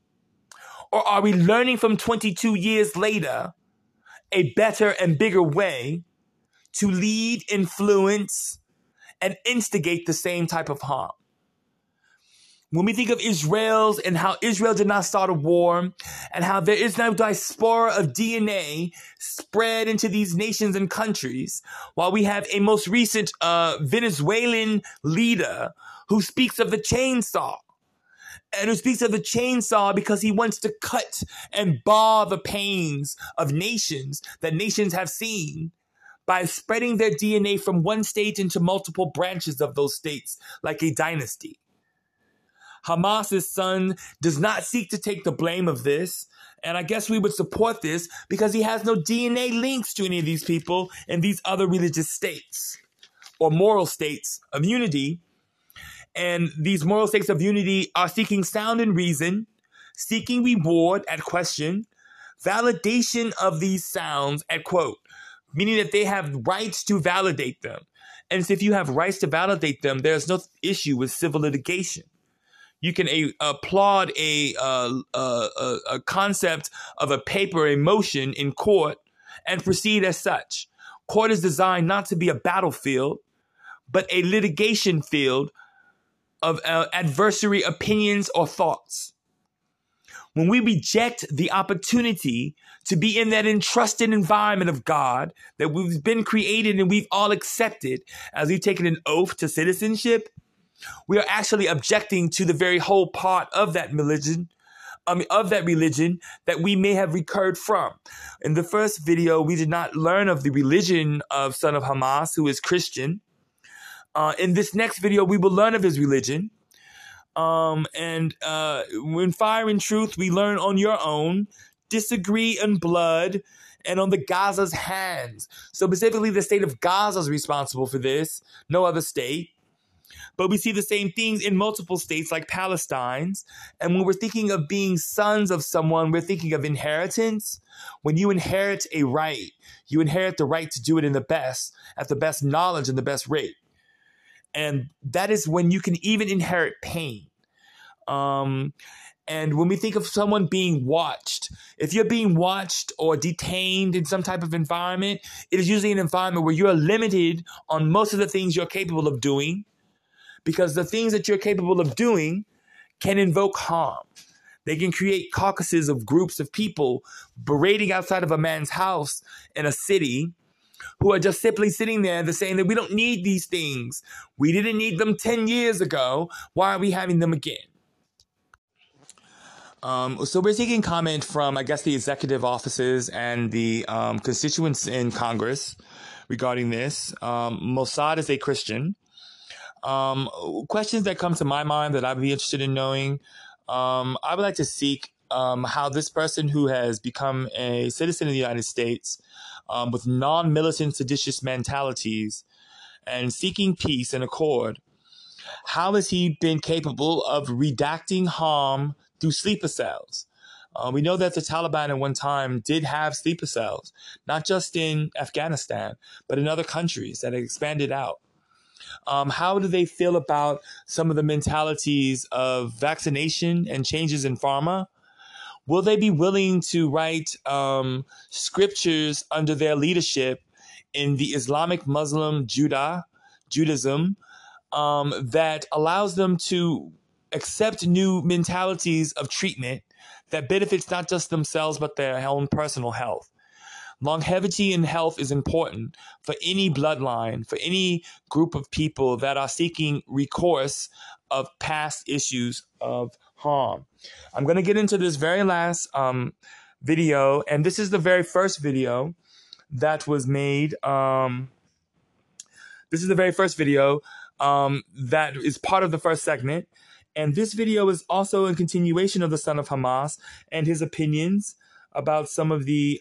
S1: Or are we learning from 22 years later a better and bigger way to lead, influence, and instigate the same type of harm? When we think of Israel's and how Israel did not start a war and how there is no diaspora of DNA spread into these nations and countries, while we have a most recent Venezuelan leader who speaks of the chainsaw and who speaks of the chainsaw because he wants to cut and bar the pains of nations that nations have seen by spreading their DNA from one state into multiple branches of those states like a dynasty. Hamas's son does not seek to take the blame of this, and I guess we would support this because he has no DNA links to any of these people in these other religious states or moral states of unity. And these moral states of unity are seeking sound and reason, seeking reward at question, validation of these sounds at quote, meaning that they have rights to validate them. And so if you have rights to validate them, there's no issue with civil litigation. You can applaud a concept of a paper, a motion in court, and proceed as such. Court is designed not to be a battlefield, but a litigation field of adversary opinions or thoughts. When we reject the opportunity to be in that entrusted environment of God that we've been created and we've all accepted as we've taken an oath to citizenship, we are actually objecting to the very whole part of that religion, that we may have recurred from. In the first video, we did not learn of the religion of son of Hamas, who is Christian. In this next video, we will learn of his religion. When Fire and Truth, we learn on your own, Disagree in Blood, and on the Gaza's hands. So specifically, the state of Gaza is responsible for this, no other state. But we see the same things in multiple states like Palestine's. And when we're thinking of being sons of someone, we're thinking of inheritance. When you inherit a right, you inherit the right to do it at the best knowledge and the best rate. And that is when you can even inherit pain. And when we think of someone being watched, if you're being watched or detained in some type of environment, it is usually an environment where you're limited on most of the things you're capable of doing, because the things that you're capable of doing can invoke harm. They can create caucuses of groups of people berating outside of a man's house in a city who are just simply sitting there saying that we don't need these things. We didn't need them 10 years ago. Why are we having them again? So we're taking comment from, I guess, the executive offices and the constituents in Congress regarding this. Mossad is a Christian. Questions that come to my mind that I'd be interested in knowing. I would like to seek how this person who has become a citizen of the United States with non-militant seditious mentalities and seeking peace and accord, how has he been capable of redacting harm through sleeper cells? We know that the Taliban at one time did have sleeper cells, not just in Afghanistan, but in other countries that had expanded out. How do they feel about some of the mentalities of vaccination and changes in pharma? Will they be willing to write scriptures under their leadership in the Islamic Muslim Judaism that allows them to accept new mentalities of treatment that benefits not just themselves, but their own personal health. Longevity in health is important for any bloodline, for any group of people that are seeking recourse of past issues of harm. I'm going to get into this very last video, and this is the very first video that was made. This is the very first video that is part of the first segment. And this video is also a continuation of the son of Hamas and his opinions about some of the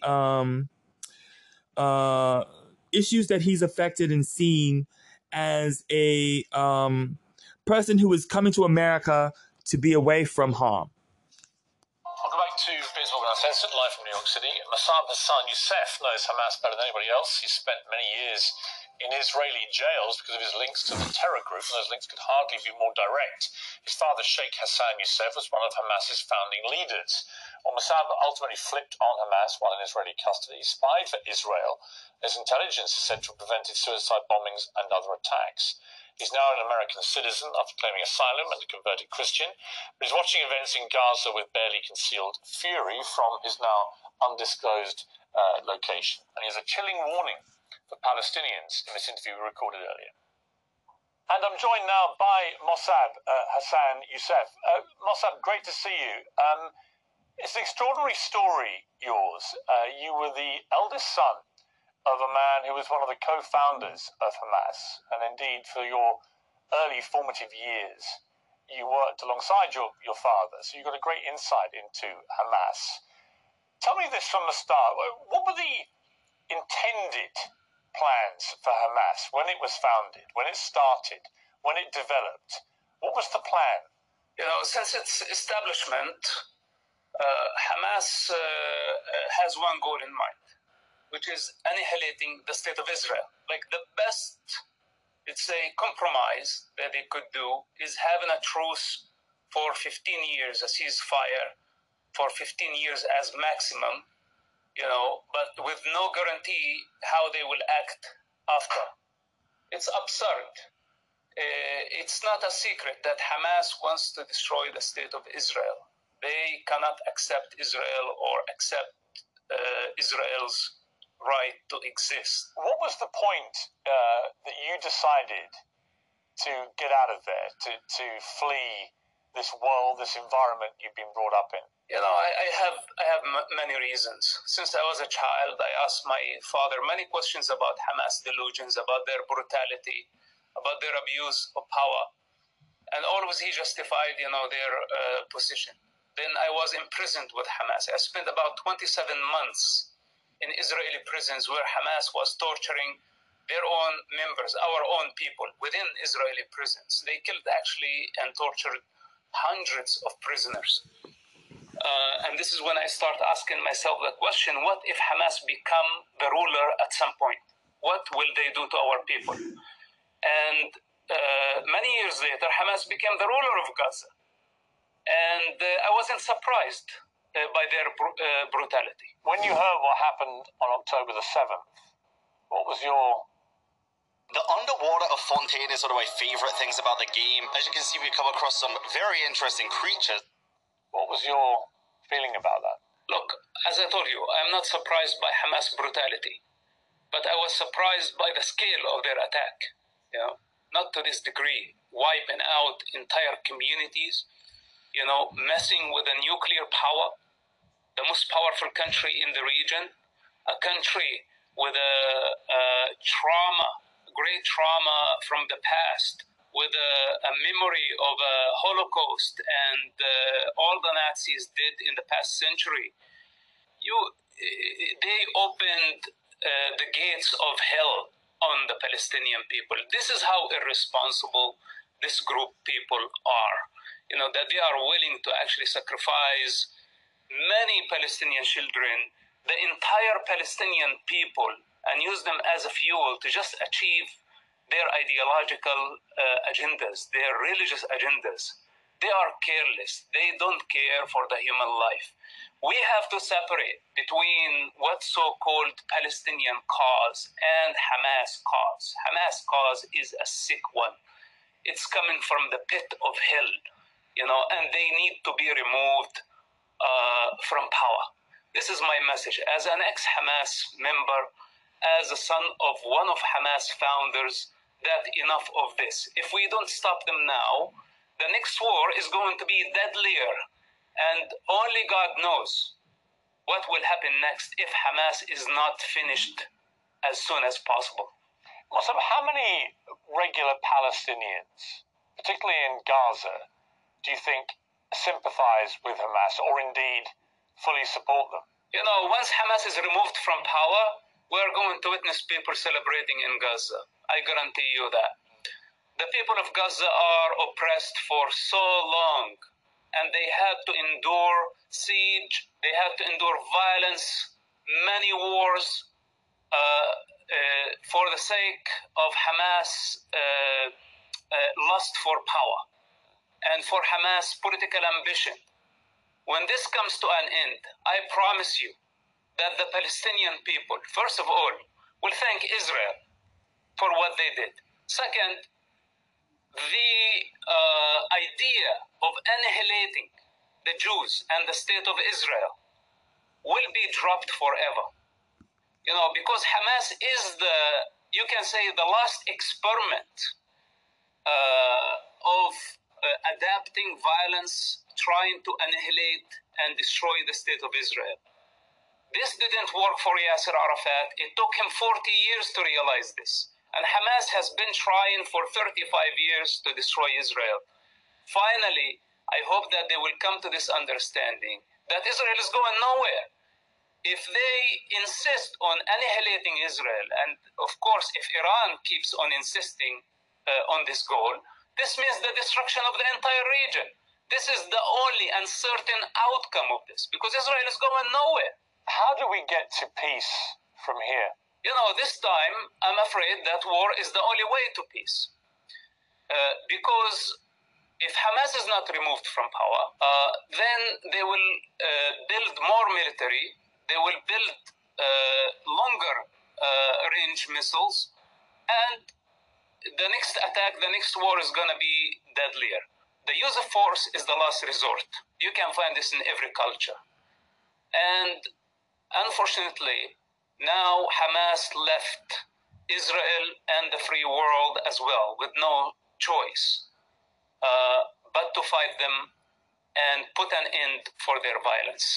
S1: issues that he's affected and seen as a person who is coming to America to be away from harm.
S4: Welcome back to Piers Morgan Uncensored, live from New York City. Mossab Hassan Youssef knows Hamas better than anybody else. He spent many years in Israeli jails because of his links to the terror group, and those links could hardly be more direct. His father, Sheikh Hassan Youssef, was one of Hamas's founding leaders. Well, Mossab ultimately flipped on Hamas while in Israeli custody. He spied for Israel. His intelligence is said to have prevented suicide bombings and other attacks. He's now an American citizen after claiming asylum and a converted Christian, but he's watching events in Gaza with barely concealed fury from his now undisclosed location. And he has a chilling warning for Palestinians in this interview we recorded earlier. And I'm joined now by Mossab Hassan Youssef. Mossab, great to see you. It's an extraordinary story, yours. You were the eldest son of a man who was one of the co-founders of Hamas, and indeed for your early formative years, you worked alongside your father, so you got a great insight into Hamas. Tell me this from the start. What were the intended plans for Hamas when it was founded, when it started, when it developed? What was the plan?
S3: You know, since its establishment, Hamas has one goal in mind, which is annihilating the state of Israel. Like, the best, it's a compromise that they could do is having a truce for 15 years, a ceasefire for 15 years as maximum, you know, but with no guarantee how they will act after. It's absurd. It's not a secret that Hamas wants to destroy the state of Israel. They cannot accept Israel or accept Israel's right to exist.
S4: What was the point that you decided to get out of there, to flee this world, this environment you've been brought up in?
S3: You know, I have many reasons. Since I was a child, I asked my father many questions about Hamas delusions, about their brutality, about their abuse of power, and always he justified, you know, their position. Then I was imprisoned with Hamas. I spent about 27 months in Israeli prisons where Hamas was torturing their own members, our own people, within Israeli prisons. They killed actually and tortured hundreds of prisoners. And this is when I start asking myself the question, what if Hamas become the ruler at some point? What will they do to our people? And many years later, Hamas became the ruler of Gaza. And I wasn't surprised by their brutality.
S4: When you heard what happened on October the 7th, what was your...
S5: The underwater of Fontaine is one of my favourite things about the game. As you can see, we come across some very interesting creatures.
S4: What was your feeling about that?
S3: Look, as I told you, I'm not surprised by Hamas brutality, but I was surprised by the scale of their attack. You know, not to this degree, wiping out entire communities, you know, messing with a nuclear power, the most powerful country in the region, a country with a trauma, great trauma from the past, with a memory of a Holocaust and all the Nazis did in the past century. They opened the gates of hell on the Palestinian people. This is how irresponsible this group people are. You know, that they are willing to actually sacrifice many Palestinian children, the entire Palestinian people, and use them as a fuel to just achieve their ideological agendas, their religious agendas. They are careless. They don't care for the human life. We have to separate between what's so-called Palestinian cause and Hamas cause. Hamas cause is a sick one. It's coming from the pit of hell, you know, and they need to be removed from power. This is my message. As an ex-Hamas member, as a son of one of Hamas founders, that enough of this. If we don't stop them now, the next war is going to be deadlier. And only God knows what will happen next if Hamas is not finished as soon as possible.
S4: Mossab, how many regular Palestinians, particularly in Gaza, do you think sympathize with Hamas or indeed fully support them?
S3: You know, once Hamas is removed from power, we're going to witness people celebrating in Gaza. I guarantee you that. The people of Gaza are oppressed for so long, and they had to endure siege, they had to endure violence, many wars, for the sake of Hamas' lust for power and for Hamas' political ambition. When this comes to an end, I promise you that the Palestinian people, first of all, will thank Israel for what they did. Second, the idea of annihilating the Jews and the state of Israel will be dropped forever. You know, because Hamas is you can say, the last experiment of adapting violence, trying to annihilate and destroy the state of Israel. This didn't work for Yasser Arafat. It took him 40 years to realize this. And Hamas has been trying for 35 years to destroy Israel. Finally, I hope that they will come to this understanding that Israel is going nowhere. If they insist on annihilating Israel, and of course, if Iran keeps on insisting on this goal, this means the destruction of the entire region. This is the only and certain outcome of this, because Israel is going nowhere.
S4: How do we get to peace from here?
S3: You know, this time, I'm afraid that war is the only way to peace. Because if Hamas is not removed from power, then they will build more military, they will build longer range missiles, and the next attack, the next war is going to be deadlier. The use of force is the last resort. You can find this in every culture. And unfortunately, now Hamas left Israel and the free world as well with no choice but to fight them and put an end for their violence.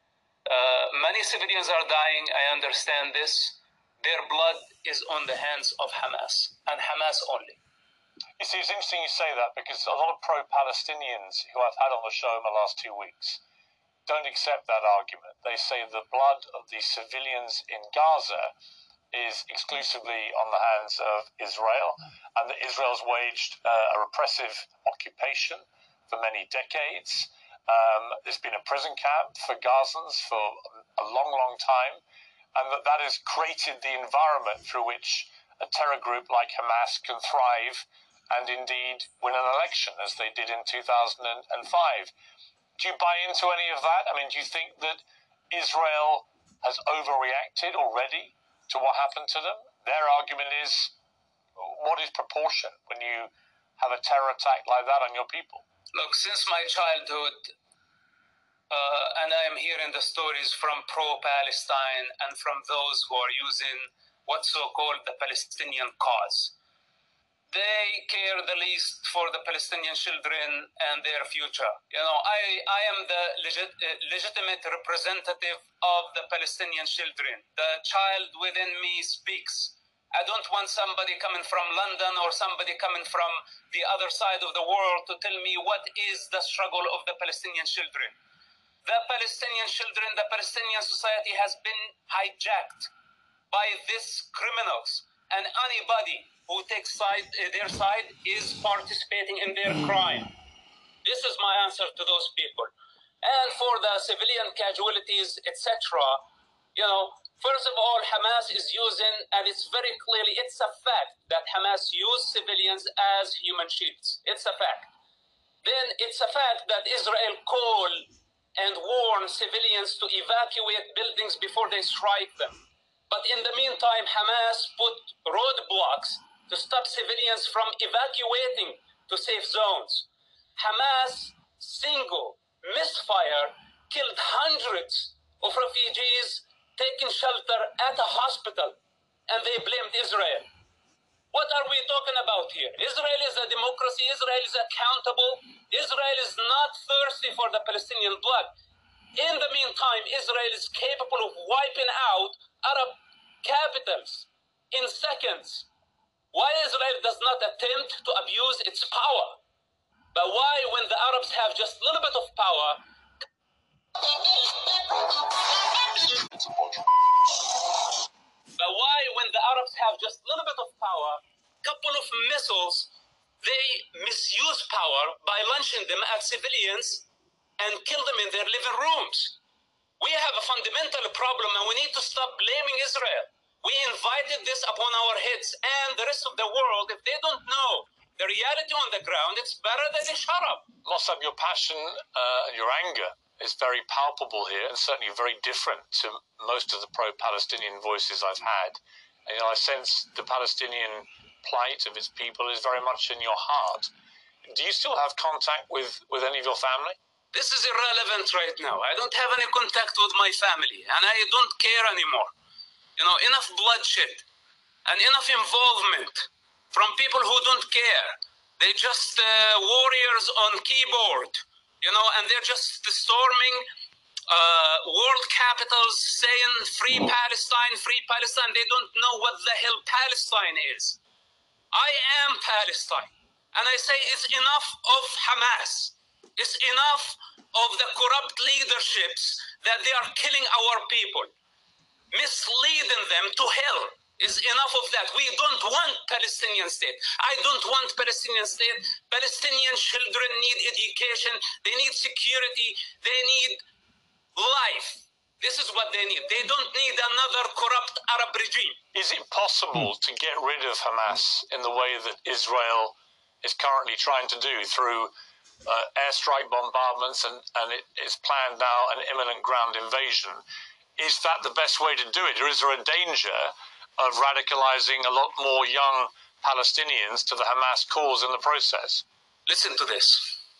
S3: Many civilians are dying, I understand this. Their blood is on the hands of Hamas, and Hamas only.
S4: You see, it's interesting you say that, because a lot of pro-Palestinians who I've had on the show in the last 2 weeks don't accept that argument. They say the blood of the civilians in Gaza is exclusively on the hands of Israel, and that Israel's waged a repressive occupation for many decades. There's been a prison camp for Gazans for a long, long time, and that has created the environment through which a terror group like Hamas can thrive and indeed win an election, as they did in 2005. Do you buy into any of that? I mean, do you think that Israel has overreacted already to what happened to them? Their argument is, what is proportion when you have a terror attack like that on your people?
S3: Look, since my childhood, and I am hearing the stories from pro-Palestine and from those who are using what's so-called the Palestinian cause. They care the least for the Palestinian children and their future. You know, I am the legitimate representative of the Palestinian children. The child within me speaks. I don't want somebody coming from London or somebody coming from the other side of the world to tell me what is the struggle of the Palestinian children. The Palestinian children, the Palestinian society has been hijacked by these criminals, and anybody who takes their side is participating in their crime. This is my answer to those people. And for the civilian casualties, etc., you know, first of all, Hamas is using, and it's very clearly, it's a fact that Hamas used civilians as human shields. It's a fact. Then it's a fact that Israel called and warned civilians to evacuate buildings before they strike them. But in the meantime, Hamas put roadblocks to stop civilians from evacuating to safe zones. Hamas' single misfire killed hundreds of refugees taking shelter at a hospital, and they blamed Israel. What are we talking about here? Israel is a democracy. Israel is accountable. Israel is not thirsty for the Palestinian blood. In the meantime, Israel is capable of wiping out Arab capitals in seconds. Why Israel does not attempt to abuse its power? But why, when the Arabs have just a little bit of power, couple of missiles, they misuse power by launching them at civilians and kill them in their living rooms. We have a fundamental problem, and we need to stop blaming Israel. We invited this upon our heads, and the rest of the world, if they don't know the reality on the ground, it's better that they shut up.
S4: Mossab, your passion and your anger is very palpable here, and certainly very different to most of the pro-Palestinian voices I've had. And, I sense the Palestinian plight of its people is very much in your heart. Do you still have contact with any of your family?
S3: This is irrelevant right now. I don't have any contact with my family, and I don't care anymore. Enough bloodshed and enough involvement from people who don't care. They're just warriors on keyboard, and they're just storming world capitals saying free Palestine, free Palestine. They don't know what the hell Palestine is. I am Palestine, and I say it's enough of Hamas. It's enough of the corrupt leaderships that they are killing our people, misleading them to hell. Is enough of that. We don't want Palestinian state. I don't want Palestinian state. Palestinian children need education. They need security. They need life. This is what they need. They don't need another corrupt Arab regime.
S4: Is it possible to get rid of Hamas in the way that Israel is currently trying to do through airstrike bombardments and it is planned now an imminent ground invasion? Is that the best way to do it? Or is there a danger of radicalizing a lot more young Palestinians to the Hamas cause in the process?
S3: Listen to this.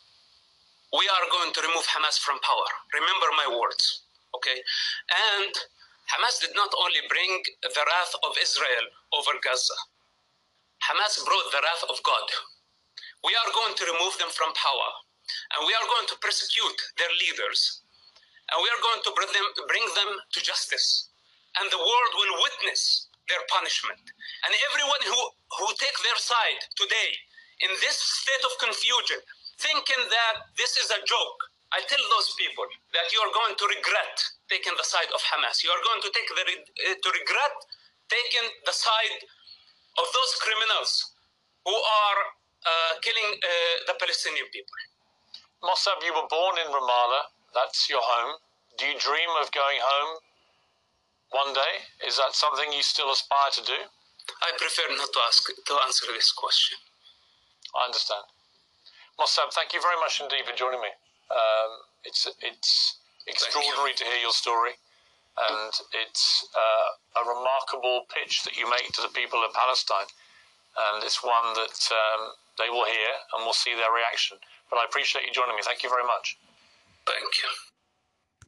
S3: We are going to remove Hamas from power. Remember my words, okay? And Hamas did not only bring the wrath of Israel over Gaza. Hamas brought the wrath of God. We are going to remove them from power, and we are going to persecute their leaders, and we are going to bring them to justice, and the world will witness their punishment. And everyone who take their side today in this state of confusion, thinking that this is a joke, I tell those people that you are going to regret taking the side of Hamas. You are going to regret taking the side of those criminals who are killing the Palestinian people.
S4: Mossab, you were born in Ramallah. That's your home. Do you dream of going home one day? Is that something you still aspire to do?
S3: I prefer not to answer this question.
S4: I understand. Mossab, thank you very much indeed for joining me. It's extraordinary to hear your story, and it's a remarkable pitch that you make to the people of Palestine, and it's one that they will hear and will see their reaction. But I appreciate you joining me. Thank you very much.
S3: Thank you.